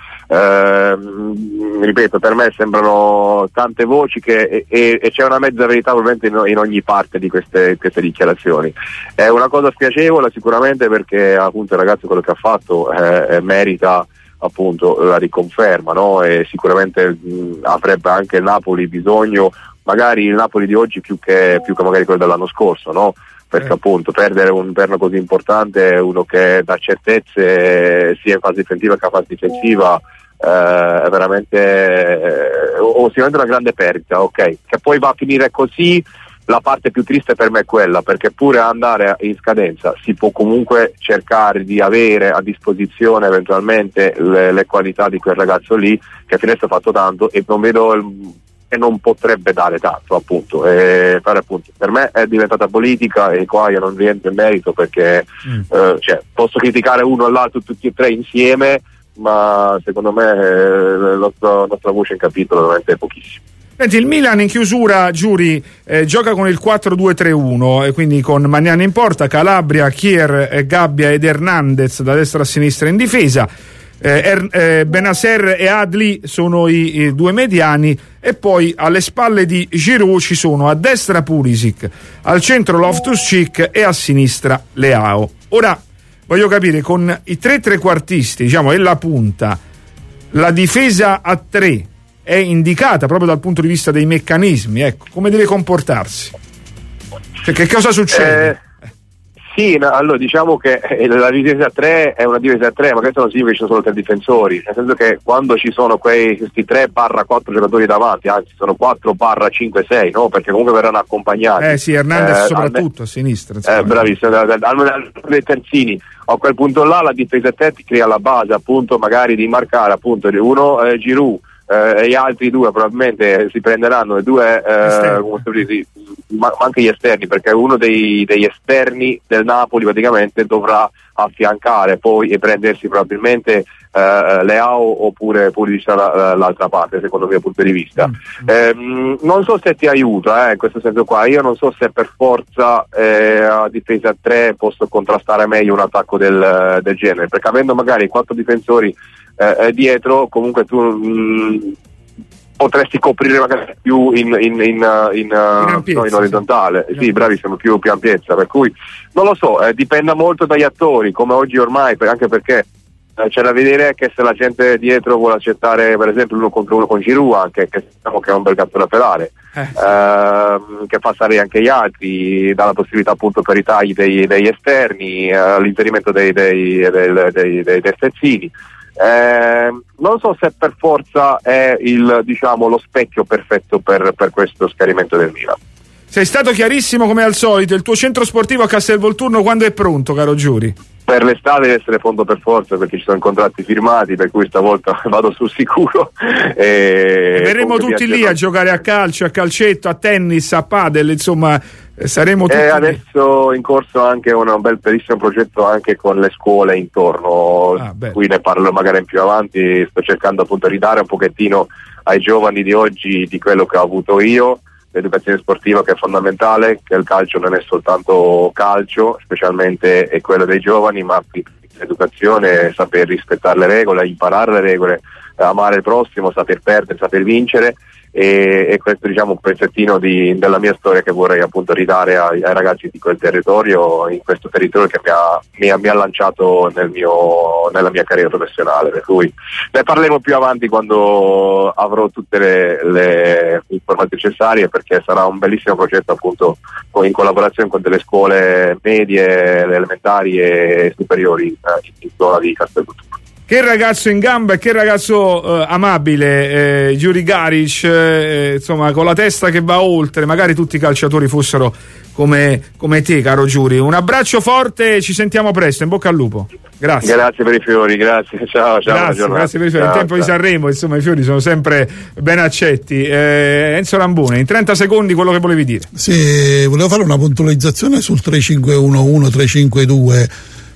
Speaker 8: ripeto, per me sembrano tante voci e c'è una mezza verità ovviamente in ogni parte di queste dichiarazioni. È una cosa spiacevole sicuramente, perché appunto il ragazzo quello che ha fatto merita appunto la riconferma, no? E sicuramente avrebbe anche il Napoli bisogno, magari il Napoli di oggi più che magari quello dell'anno scorso, no? Perché appunto perdere un perno così importante, uno che dà certezze sia in fase difensiva che in fase difensiva, è veramente sicuramente una grande perdita, ok? Che poi va a finire così. La parte più triste per me è quella, perché pure andare in scadenza si può comunque cercare di avere a disposizione eventualmente le qualità di quel ragazzo lì, che finesse fatto tanto, e non vedo che non potrebbe dare tanto appunto, appunto per me è diventata politica, e qua io non rientro in merito, perché cioè, posso criticare uno o l'altro tutti e tre insieme, ma secondo me la nostra voce in capitolo veramente è pochissimo.
Speaker 3: Senti, il Milan in chiusura, Giuri, gioca con il 4-2-3-1, e quindi con Magnani in porta, Calabria, Kier, Gabbia ed Hernandez da destra a sinistra in difesa, Benasser e Adli sono i due mediani, e poi alle spalle di Giroud ci sono a destra Pulisic, al centro Loftus-Cheek e a sinistra Leao. Ora voglio capire, con i tre trequartisti, diciamo, e la punta, la difesa a tre è indicata proprio dal punto di vista dei meccanismi, ecco, come deve comportarsi? Cioè, che cosa succede?
Speaker 8: Sì, allora diciamo che la difesa a 3 è una difesa a 3, ma questo non significa che ci sono solo 3 difensori, nel senso che quando ci sono questi 3/4 giocatori davanti, anzi sono 4/5-6, no? Perché comunque verranno accompagnati.
Speaker 3: Sì, Hernandez soprattutto a sinistra.
Speaker 8: Bravissimo, dei terzini. A quel punto là la difesa a 3 ti crea la base appunto magari di marcare appunto uno Giroud, e gli altri due probabilmente si prenderanno le due ma anche gli esterni, perché uno degli esterni del Napoli praticamente dovrà affiancare poi e prendersi probabilmente Leao oppure l'altra parte, secondo il mio punto di vista. Non so se ti aiuta in questo senso qua, io non so se per forza a difesa a 3 posso contrastare meglio un attacco del genere, perché avendo magari 4 difensori dietro, comunque tu potresti coprire magari più in orizzontale, sì, bravissimo, più ampiezza, per cui non lo so, dipende molto dagli attori, come oggi ormai, anche perché c'è da vedere che se la gente dietro vuole accettare per esempio 1 contro 1 con Giroud, anche che diciamo che è un bel gatto da pelare, che fa stare anche gli altri, dà la possibilità appunto per i tagli degli esterni, l'inserimento dei terzini. Non so se per forza è lo specchio perfetto per questo schiarimento del Milan.
Speaker 3: Sei stato chiarissimo come al solito. Il tuo centro sportivo a Castelvolturno quando è pronto, caro Giuri?
Speaker 8: Per l'estate deve essere pronto per forza, perché ci sono contratti firmati, per cui stavolta vado sul sicuro.
Speaker 3: E verremo tutti lì a giocare a calcio, a calcetto, a tennis, a padel, insomma saremo tutti
Speaker 8: adesso in corso anche un bellissimo progetto anche con le scuole intorno, qui ne parlo magari più avanti. Sto cercando appunto di ridare un pochettino ai giovani di oggi di quello che ho avuto io, l'educazione sportiva, che è fondamentale, che il calcio non è soltanto calcio, specialmente è quello dei giovani, ma l'educazione, saper rispettare le regole, imparare le regole, amare il prossimo, saper perdere, saper vincere, e questo, diciamo, un pezzettino della mia storia che vorrei appunto ridare ai ragazzi di quel territorio, in questo territorio che mi ha lanciato nella mia carriera professionale. Per cui ne parleremo più avanti quando avrò tutte le informazioni necessarie, perché sarà un bellissimo progetto appunto in collaborazione con delle scuole medie, elementari e superiori in zona di Castelbuono.
Speaker 3: Che ragazzo in gamba e che ragazzo amabile, Yuri Garic, insomma, con la testa che va oltre. Magari tutti i calciatori fossero come te, caro Yuri. Un abbraccio forte, ci sentiamo presto, in bocca al lupo. Grazie.
Speaker 8: Grazie per i fiori, grazie. Ciao.
Speaker 3: Grazie per i fiori. In tempo di Sanremo, insomma, i fiori sono sempre ben accetti. Enzo Rambone, in 30 secondi quello che volevi dire.
Speaker 4: Sì, volevo fare una puntualizzazione sul 3-5-1-1, 3-5-2.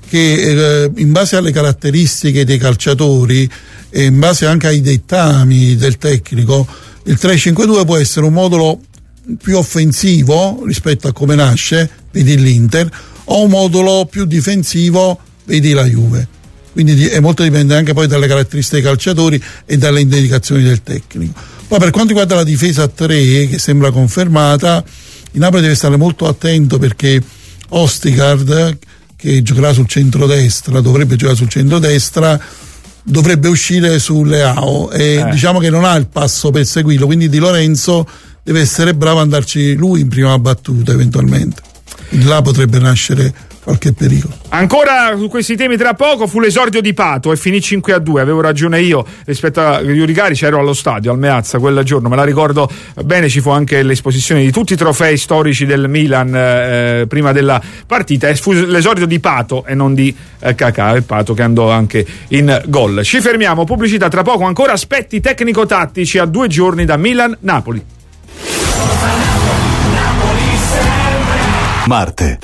Speaker 4: Che in base alle caratteristiche dei calciatori e in base anche ai dettami del tecnico, il 3-5-2 può essere un modulo più offensivo rispetto a come nasce, vedi l'Inter, o un modulo più difensivo, vedi la Juve. Quindi molto dipende anche poi dalle caratteristiche dei calciatori e dalle indicazioni del tecnico. Poi per quanto riguarda la difesa a 3, che sembra confermata, il Napoli deve stare molto attento, perché Ostigard, che giocherà sul centrodestra, dovrebbe giocare sul centrodestra, dovrebbe uscire su Leao e diciamo che non ha il passo per seguirlo, quindi Di Lorenzo deve essere bravo ad andarci lui in prima battuta eventualmente. Là potrebbe nascere qualche pericolo.
Speaker 3: Ancora su questi temi tra poco. Fu l'esordio di Pato e finì 5-2. Avevo ragione io rispetto a Yuri Garic, ero allo stadio al Meazza quel giorno, me la ricordo bene. Ci fu anche l'esposizione di tutti i trofei storici del Milan prima della partita, e fu l'esordio di Pato e non di Kakà, il Pato che andò anche in gol. Ci fermiamo, pubblicità tra poco, ancora aspetti tecnico-tattici a 2 giorni da Milan-Napoli.
Speaker 2: Marte.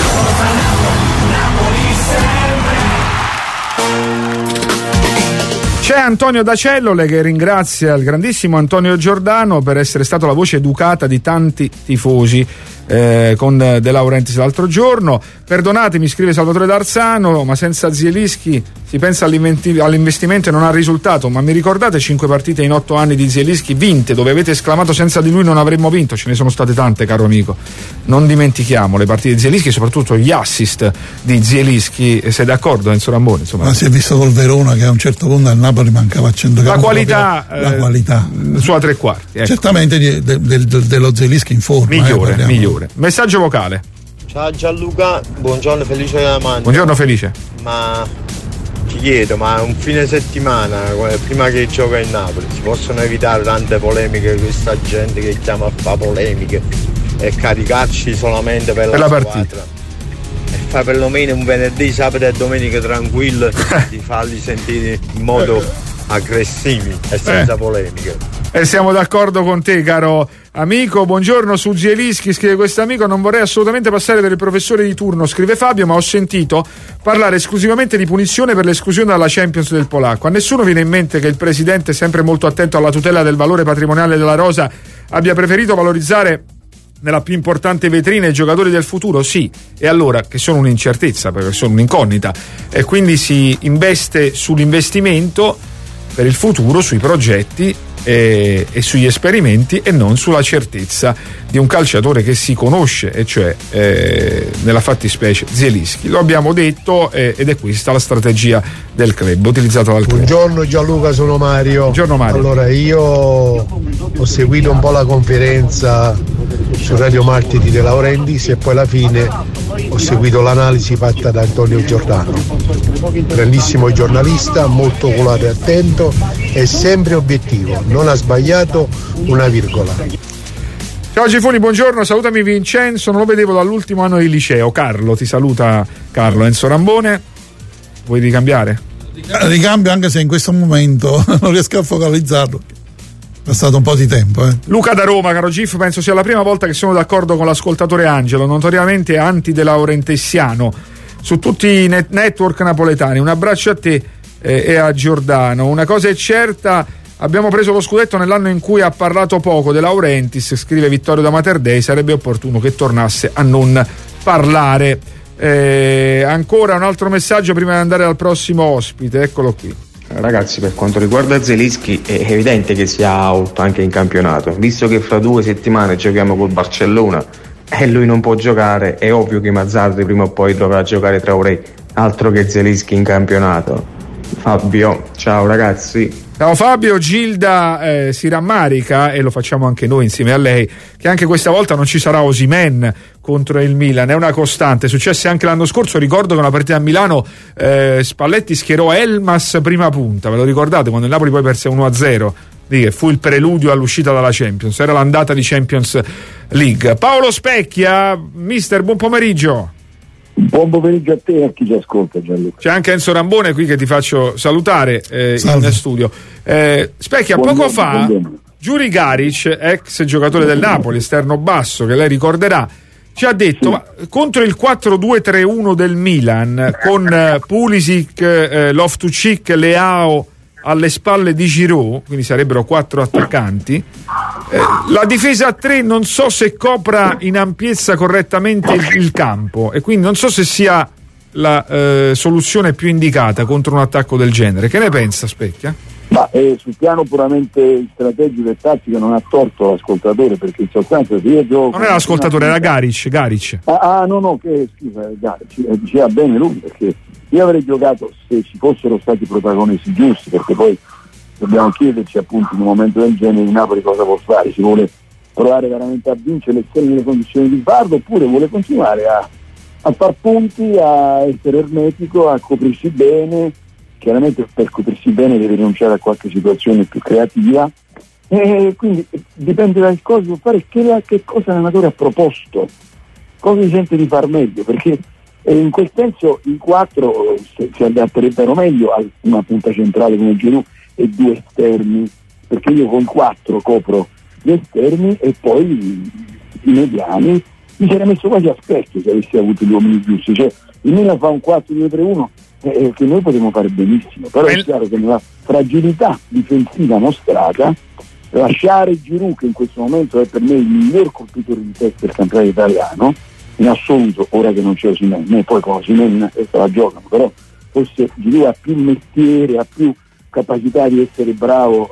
Speaker 3: C'è Antonio Dacellole che ringrazia il grandissimo Antonio Giordano per essere stato la voce educata di tanti tifosi con De Laurentiis l'altro giorno. Perdonatemi, scrive Salvatore D'Arsano, ma senza Zielinski si pensa all'investimento e non al risultato. Ma mi ricordate 5 partite in 8 anni di Zielinski vinte, dove avete esclamato senza di lui non avremmo vinto? Ce ne sono state tante, caro amico, non dimentichiamo le partite di Zielinski e soprattutto gli assist di Zielinski. Sei d'accordo, Enzo Rambone? Insomma,
Speaker 4: ma si è visto col Verona che a un certo punto al Napoli mancava 100
Speaker 3: la qualità sulla tre quarti, ecco.
Speaker 4: Certamente dello Zielinski in forma,
Speaker 3: migliore. Messaggio vocale.
Speaker 9: Ciao Gianluca, buongiorno, felice della Mangia.
Speaker 3: Buongiorno Felice.
Speaker 9: Ma ti chiedo, ma un fine settimana prima che gioca in Napoli si possono evitare tante polemiche, questa gente che chiama a fare polemiche, e caricarci solamente per la partita e fare perlomeno un venerdì, sabato e domenica tranquillo di farli sentire in modo aggressivi e senza polemiche.
Speaker 3: E siamo d'accordo con te, caro amico. Buongiorno, su Zielinski scrive questo amico: non vorrei assolutamente passare per il professore di turno, scrive Fabio, ma ho sentito parlare esclusivamente di punizione per l'esclusione dalla Champions del polacco. A nessuno viene in mente che il presidente, sempre molto attento alla tutela del valore patrimoniale della rosa, abbia preferito valorizzare nella più importante vetrina i giocatori del futuro? Sì, e allora, che sono un'incertezza, perché sono un'incognita, e quindi si investe sull'investimento per il futuro, sui progetti e sugli esperimenti, e non sulla certezza di un calciatore che si conosce, e cioè nella fattispecie Zielinski. Lo abbiamo detto, ed è questa la strategia del club, utilizzata dal club.
Speaker 7: Buongiorno Gianluca, sono Mario.
Speaker 3: Buongiorno Mario.
Speaker 7: Allora, io ho seguito un po' la conferenza su Radio Marte di De Laurentiis e poi alla fine ho seguito l'analisi fatta da Antonio Giordano, grandissimo giornalista, molto oculato e attento e sempre obiettivo, non ha sbagliato una virgola.
Speaker 3: Ciao Gifuni, buongiorno, salutami Vincenzo, non lo vedevo dall'ultimo anno di liceo. Carlo, ti saluta Carlo. Enzo Rambone, vuoi ricambiare?
Speaker 4: Ricambio, anche se in questo momento non riesco a focalizzarlo. È passato un po' di tempo.
Speaker 3: Luca da Roma, caro Gif, penso sia la prima volta che sono d'accordo con l'ascoltatore Angelo, notoriamente anti-de laurentesiano, su tutti i network napoletani. Un abbraccio a te e a Giordano. Una cosa è certa, abbiamo preso lo scudetto nell'anno in cui ha parlato poco De Laurentiis, scrive Vittorio da Mater Dei, sarebbe opportuno che tornasse a non parlare. Ancora un altro messaggio prima di andare al prossimo ospite, eccolo qui.
Speaker 10: Ragazzi, per quanto riguarda Zelinski è evidente che sia out anche in campionato, visto che fra 2 settimane giochiamo col Barcellona e lui non può giocare, è ovvio che Mazzarri prima o poi dovrà giocare Traoré, altro che Zelinski in campionato. Fabio, ciao ragazzi.
Speaker 3: Ciao Fabio. Gilda si rammarica, e lo facciamo anche noi insieme a lei, che anche questa volta non ci sarà Osimhen contro il Milan, è una costante, successe anche l'anno scorso. Ricordo che una partita a Milano Spalletti schierò Elmas prima punta, ve lo ricordate, quando il Napoli poi perse 1-0, che fu il preludio all'uscita dalla Champions, era l'andata di Champions League. Paolo Specchia, mister, buon pomeriggio.
Speaker 11: Buon pomeriggio a te e a chi ci ascolta, Gianluca.
Speaker 3: C'è anche Enzo Rambone qui che ti faccio salutare in studio. Specchia, poco fa Juri Garic, ex giocatore del Napoli, esterno basso, che lei ricorderà, ci ha detto ma, contro il 4-2-3-1 del Milan, con Pulisic, Loftus-Cheek, Leao alle spalle di Giroud, quindi sarebbero 4 attaccanti, la difesa a 3 non so se copra in ampiezza correttamente il campo, e quindi non so se sia la soluzione più indicata contro un attacco del genere. Che ne pensa Specchia?
Speaker 11: Ma sul piano puramente strategico e tattico non ha torto l'ascoltatore, perché in sostanza se io gioco...
Speaker 3: Non era l'ascoltatore, era Garic.
Speaker 11: No, che scusa, Garic, diceva bene lui, perché io avrei giocato se ci fossero stati i protagonisti giusti, perché poi dobbiamo chiederci appunto in un momento del genere il Napoli cosa può fare, si vuole provare veramente a vincere le condizioni di farlo, oppure vuole continuare a far punti, a essere ermetico, a coprirsi bene. Chiaramente per coprirsi bene deve rinunciare a qualche situazione più creativa, e quindi dipende da cosa può fare, che cosa l'allenatore ha proposto, cosa si sente di far meglio, perché in quel senso i 4 si adatterebbero meglio a una punta centrale come Giroud e 2 esterni, perché io con 4 copro gli esterni e poi i mediani. Mi sarei messo quasi a specchio se avessi avuto gli uomini giusti, cioè il Milan fa un 4-2-3-1 che noi potremmo fare benissimo, però è chiaro che nella fragilità difensiva mostrata, lasciare Giroud, che in questo momento è per me il miglior colpitore di testa del campionato italiano in assoluto, ora che non c'è Osimhen, poi con Osimhen se la giocano, però forse Giroud ha più mestiere, ha più capacità di essere bravo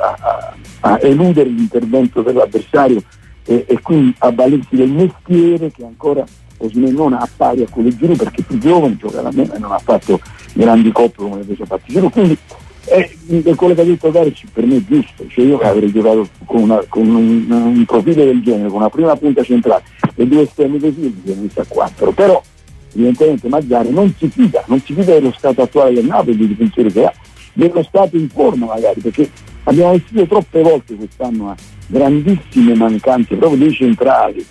Speaker 11: a eludere l'intervento dell'avversario e quindi a valersi del mestiere che ancora Osimhen non ha, pari a quello di Giroud, perché è più giovane, gioca da me e non ha fatto grandi coppe come invece ha fatto Giroud, quindi quello che ha detto Garic per me è giusto, cioè io avrei giocato con un profilo del genere, con una prima punta centrale e 2 esterni così, mi sono messo a 4, però evidentemente Mazzarri non si fida dello stato attuale del Napoli, di difensore che ha, dello stato in forma magari, perché abbiamo assistito troppe volte quest'anno a grandissime mancanze proprio dei centrali,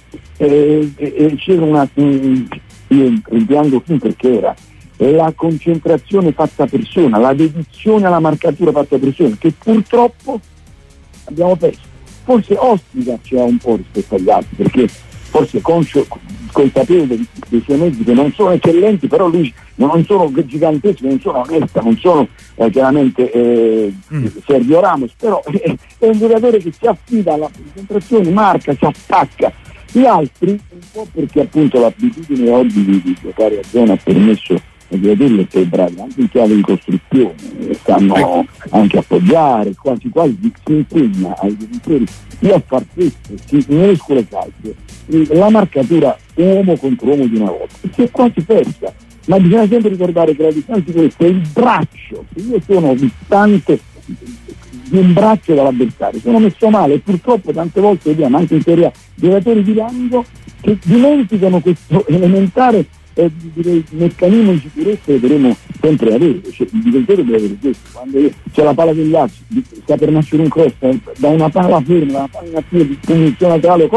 Speaker 11: e c'era io rimpiango qui perché era la concentrazione fatta persona, la dedizione alla marcatura fatta persona, che purtroppo abbiamo perso. Forse Ostica ci ha un po' rispetto agli altri, perché forse consapevole dei suoi mezzi che non sono eccellenti, però lui non sono giganteschi, non sono onesta, non sono chiaramente Sergio Ramos, però è un giocatore che si affida alla concentrazione, marca, si attacca. Gli altri un po' perché appunto l'abitudine oggi di giocare a zona ha permesso ai giocatori essere bravi anche in chiave di costruzione, sanno anche appoggiare, quasi si insegna ai giocatori sia a far questo, nelle scuole calcio, la marcatura uomo contro uomo di una volta, si è quasi persa, ma bisogna sempre ricordare che la distanza di questo è il braccio. Se io sono distante di un braccio dall'avversario, sono messo male, e purtroppo tante volte vediamo anche in Serie A giocatori di rango che dimenticano questo elementare direi meccanismo di sicurezza che dovremo sempre avere, cioè, il difensore deve avere questo, quando c'è la palla degli altri, sta per nascere un cross da una palla ferma, da una palla inattiva di punizione laterale o come,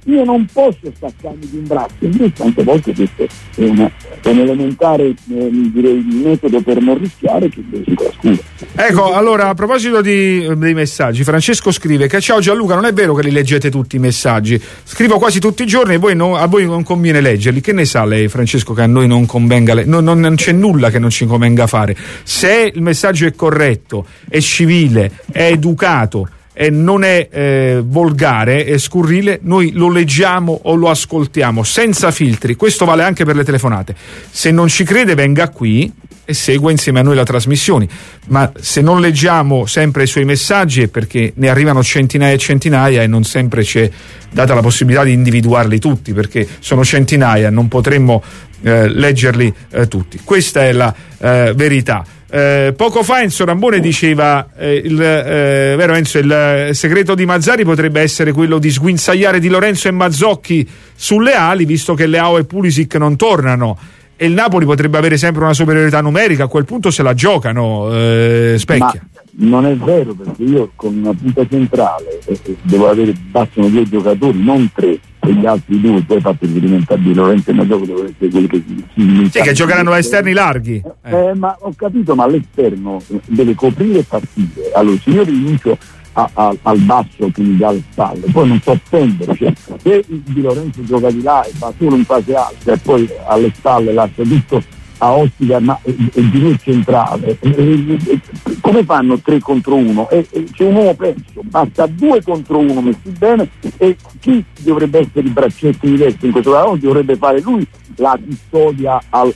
Speaker 11: io non posso staccarmi di un braccio, invece tante volte questo è un elementare direi metodo per non rischiare che si trascura.
Speaker 3: Ecco, allora a proposito dei messaggi, Francesco scrive che ciao Gianluca, non è vero che li leggete tutti i messaggi, scrivo quasi tutti i giorni e a voi non conviene leggerli. Che ne sa lei, Francesco, che a noi non convenga non c'è nulla che non ci convenga fare. Se il messaggio è corretto, è civile, è educato e non è volgare e scurrile, noi lo leggiamo o lo ascoltiamo senza filtri. Questo vale anche per le telefonate. Se non ci crede, venga qui e segua insieme a noi la trasmissione, ma se non leggiamo sempre i suoi messaggi è perché ne arrivano centinaia e centinaia e non sempre c'è data la possibilità di individuarli tutti, perché sono centinaia, non potremmo leggerli tutti. Questa è la verità. Poco fa Enzo Rambone diceva vero Enzo, il segreto di Mazzarri potrebbe essere quello di sguinzagliare Di Lorenzo e Mazzocchi sulle ali, visto che Leao e Pulisic non tornano, e il Napoli potrebbe avere sempre una superiorità numerica. A quel punto se la giocano, Specchia.
Speaker 11: Ma non è vero, perché io con una punta centrale bastano 2 giocatori, non 3, e gli altri 2, poi fatto riferimento a Di Lorenzo e Mazzocchi, devono essere quelli che
Speaker 3: giocheranno a esterni larghi.
Speaker 11: Ma ho capito, ma l'esterno deve coprire partite. Allora, se io rinuncio al basso, quindi dalle spalle, poi non so attendere, cioè, se Di Lorenzo gioca di là e fa solo in fase alta e poi alle spalle lascia tutto a Ostica e Giroud centrale, come fanno 3 contro 1? C'è un uomo perso, basta 2 contro 1 messi bene, e chi dovrebbe essere il braccetto di destra in questo caso? Dovrebbe fare lui la custodia al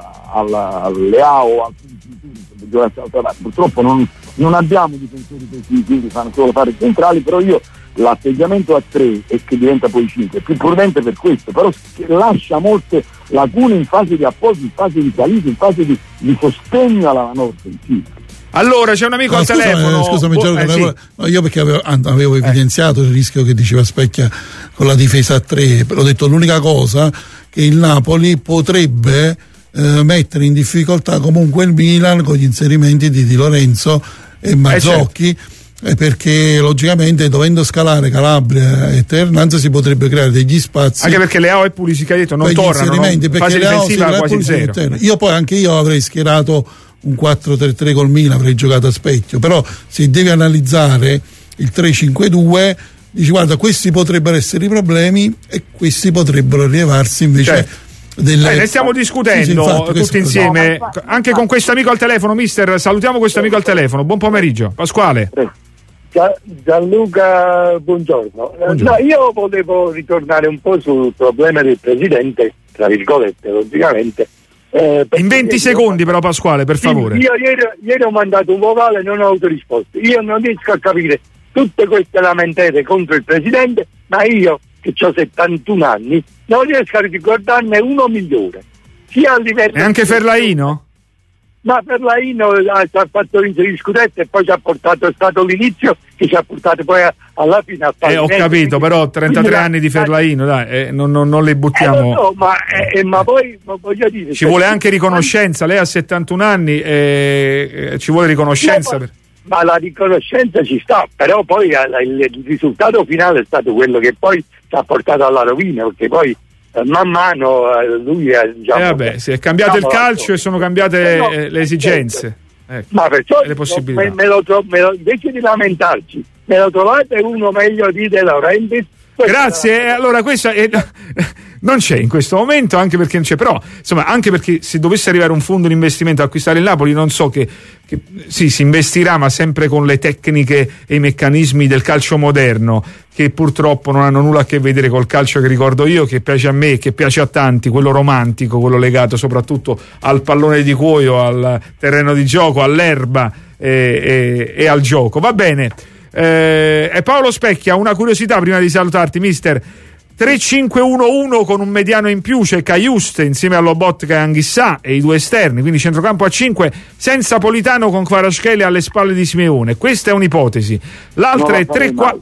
Speaker 11: Leao, purtroppo non abbiamo difensori così, quindi fanno solo fare centrali, però io l'atteggiamento a 3 e che diventa poi 5 è più prudente per questo, però lascia molte lacune in fase di appoggio, in fase di salita, in fase di sostegno alla manovra offensiva.
Speaker 3: Allora c'è un amico al telefono.
Speaker 4: Scusami,
Speaker 3: sì.
Speaker 4: Io perché avevo evidenziato il rischio che diceva Specchia con la difesa a 3, ho detto l'unica cosa che il Napoli potrebbe mettere in difficoltà comunque il Milan con gli inserimenti di Di Lorenzo e Mazzocchi, perché logicamente dovendo scalare Calabria e Ternanza si potrebbe creare degli spazi,
Speaker 3: anche perché Leao e Pulisic, ha detto, non tornano, fase difensiva quasi zero.
Speaker 4: Io avrei schierato un 4-3-3 col Milan, avrei giocato a specchio, però se devi analizzare il 3-5-2 dici guarda, questi potrebbero essere i problemi e questi potrebbero rilevarsi invece
Speaker 3: ne stiamo discutendo tutti insieme, anche con questo amico al telefono. Mister, salutiamo questo amico al telefono. Buon pomeriggio. Pasquale.
Speaker 6: Gianluca, buongiorno. No, io volevo ritornare un po' sul problema del presidente, tra virgolette, logicamente.
Speaker 3: In 20 secondi però, Pasquale, per favore.
Speaker 6: Io ieri ho mandato un vocale e non ho avuto risposta. Io non riesco a capire tutte queste lamentele contro il presidente, ma io, che ho 71 anni, non riesco a ricordarne uno migliore, sia a livello.
Speaker 3: E anche Ferlaino?
Speaker 6: Ma Ferlaino ha fatto vincere gli scudetti e poi ci ha portato, è stato l'inizio che ci ha portato poi alla fine a fare.
Speaker 3: Ho capito, però 33 anni di Ferlaino, dai, non le buttiamo.
Speaker 6: Ma poi voglio dire,
Speaker 3: ci vuole anche riconoscenza. Lei ha 71 anni e ci vuole riconoscenza.
Speaker 6: Ma la riconoscenza ci sta, però poi il risultato finale è stato quello che poi ci ha portato alla rovina, perché poi man mano lui
Speaker 3: si è cambiato il calcio e sono cambiate le esigenze. Ecco,
Speaker 6: ma perciò
Speaker 3: le possibilità.
Speaker 6: Invece di lamentarci, me lo trovate uno meglio di De Laurentiis?
Speaker 3: Grazie. Allora questo non c'è in questo momento, anche perché non c'è, però insomma, anche perché se dovesse arrivare un fondo di investimento a acquistare il Napoli, non so che sì, si investirà, ma sempre con le tecniche e i meccanismi del calcio moderno, che purtroppo non hanno nulla a che vedere col calcio che ricordo io, che piace a me, che piace a tanti, quello romantico, quello legato soprattutto al pallone di cuoio, al terreno di gioco, all'erba e al gioco. Va bene. Paolo Specchia, una curiosità prima di salutarti, mister. 3-5-1-1 con un mediano in più, c'è Caiuste insieme a Lobotka e Anghissà e i 2 esterni, quindi centrocampo a 5 senza Politano, con Kvaratskhelia alle spalle di Simeone. Questa è un'ipotesi. L'altra è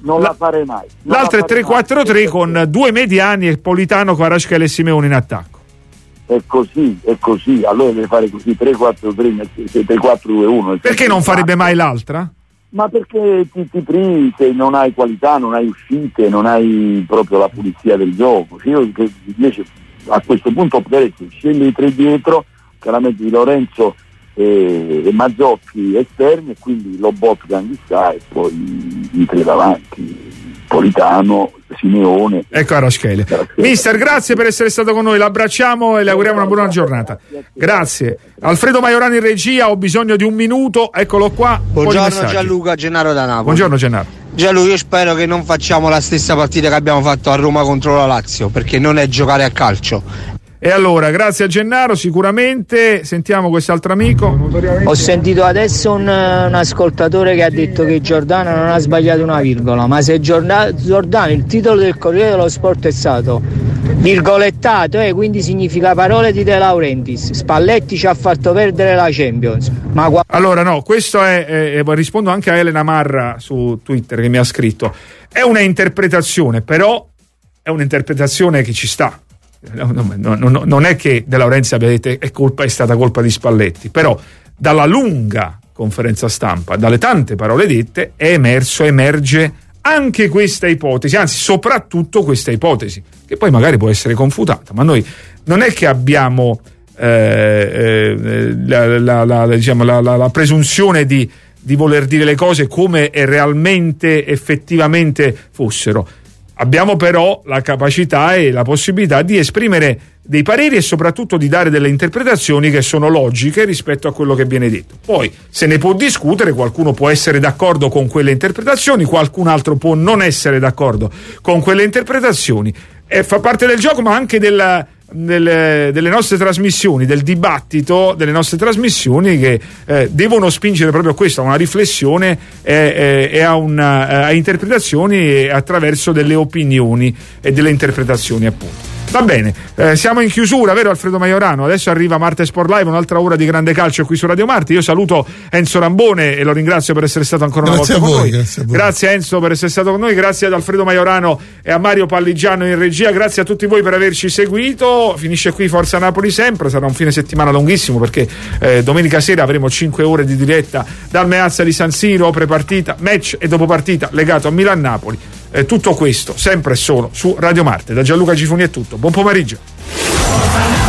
Speaker 3: 3-4-3 con 2 mediani e Politano, Kvaratskhelia e Simeone in attacco.
Speaker 11: È così, allora deve fare così 3-4-3, 3-4-2-1.
Speaker 3: Perché non farebbe mai l'altra?
Speaker 11: Ma perché ti privi, se non hai qualità, non hai uscite, non hai proprio la pulizia del gioco. Io invece a questo punto opterei che scende i tre dietro, chiaramente Di Lorenzo e Mazzocchi esterni, e quindi Lobotka, Anghissà e poi i tre davanti, Politano, Simeone
Speaker 3: e Kvaratskhelia. Mister, grazie per essere stato con noi, l'abbracciamo e le auguriamo una buona giornata. Grazie. Alfredo Majorano in regia, ho bisogno di un minuto, eccolo qua.
Speaker 12: Buongiorno Gianluca, Gennaro da Napoli.
Speaker 3: Buongiorno Gennaro.
Speaker 12: Gianluca, io spero che non facciamo la stessa partita che abbiamo fatto a Roma contro la Lazio, perché non è giocare a calcio.
Speaker 3: E allora, grazie a Gennaro, sicuramente. Sentiamo quest'altro amico.
Speaker 13: Ho sentito adesso un ascoltatore che ha detto che Giordano non ha sbagliato una virgola, ma se Giordano, il titolo del Corriere dello Sport è stato virgolettato, quindi significa parole di De Laurentiis, Spalletti ci ha fatto perdere la Champions.
Speaker 3: Allora no, questo è rispondo anche a Elena Marra su Twitter che mi ha scritto, è una interpretazione, però è un'interpretazione che ci sta. Non è che De Laurentiis abbia detto è stata colpa di Spalletti, però dalla lunga conferenza stampa, dalle tante parole dette, emerge anche questa ipotesi, anzi soprattutto questa ipotesi, che poi magari può essere confutata, ma noi non è che abbiamo la presunzione di voler dire le cose come realmente effettivamente fossero. Abbiamo però la capacità e la possibilità di esprimere dei pareri e soprattutto di dare delle interpretazioni che sono logiche rispetto a quello che viene detto. Poi se ne può discutere, qualcuno può essere d'accordo con quelle interpretazioni, qualcun altro può non essere d'accordo con quelle interpretazioni. Fa parte del gioco, ma anche delle nostre trasmissioni, del dibattito delle nostre trasmissioni, che devono spingere proprio a questo, a una riflessione e a interpretazioni attraverso delle opinioni e delle interpretazioni, appunto. Va bene, siamo in chiusura, vero Alfredo Majorano? Adesso arriva Marte Sport Live, un'altra ora di grande calcio qui su Radio Marte. Io saluto Enzo Rambone e lo ringrazio per essere stato ancora una volta con noi. Grazie Enzo per essere stato con noi, grazie ad Alfredo Majorano e a Mario Palligiano in regia, grazie a tutti voi per averci seguito. Finisce qui Forza Napoli sempre, sarà un fine settimana lunghissimo perché domenica sera avremo 5 ore di diretta dal Meazza di San Siro, prepartita, match e dopo partita legato a Milan-Napoli. Tutto questo sempre e solo su Radio Marte. Da Gianluca Gifuni è tutto, buon pomeriggio.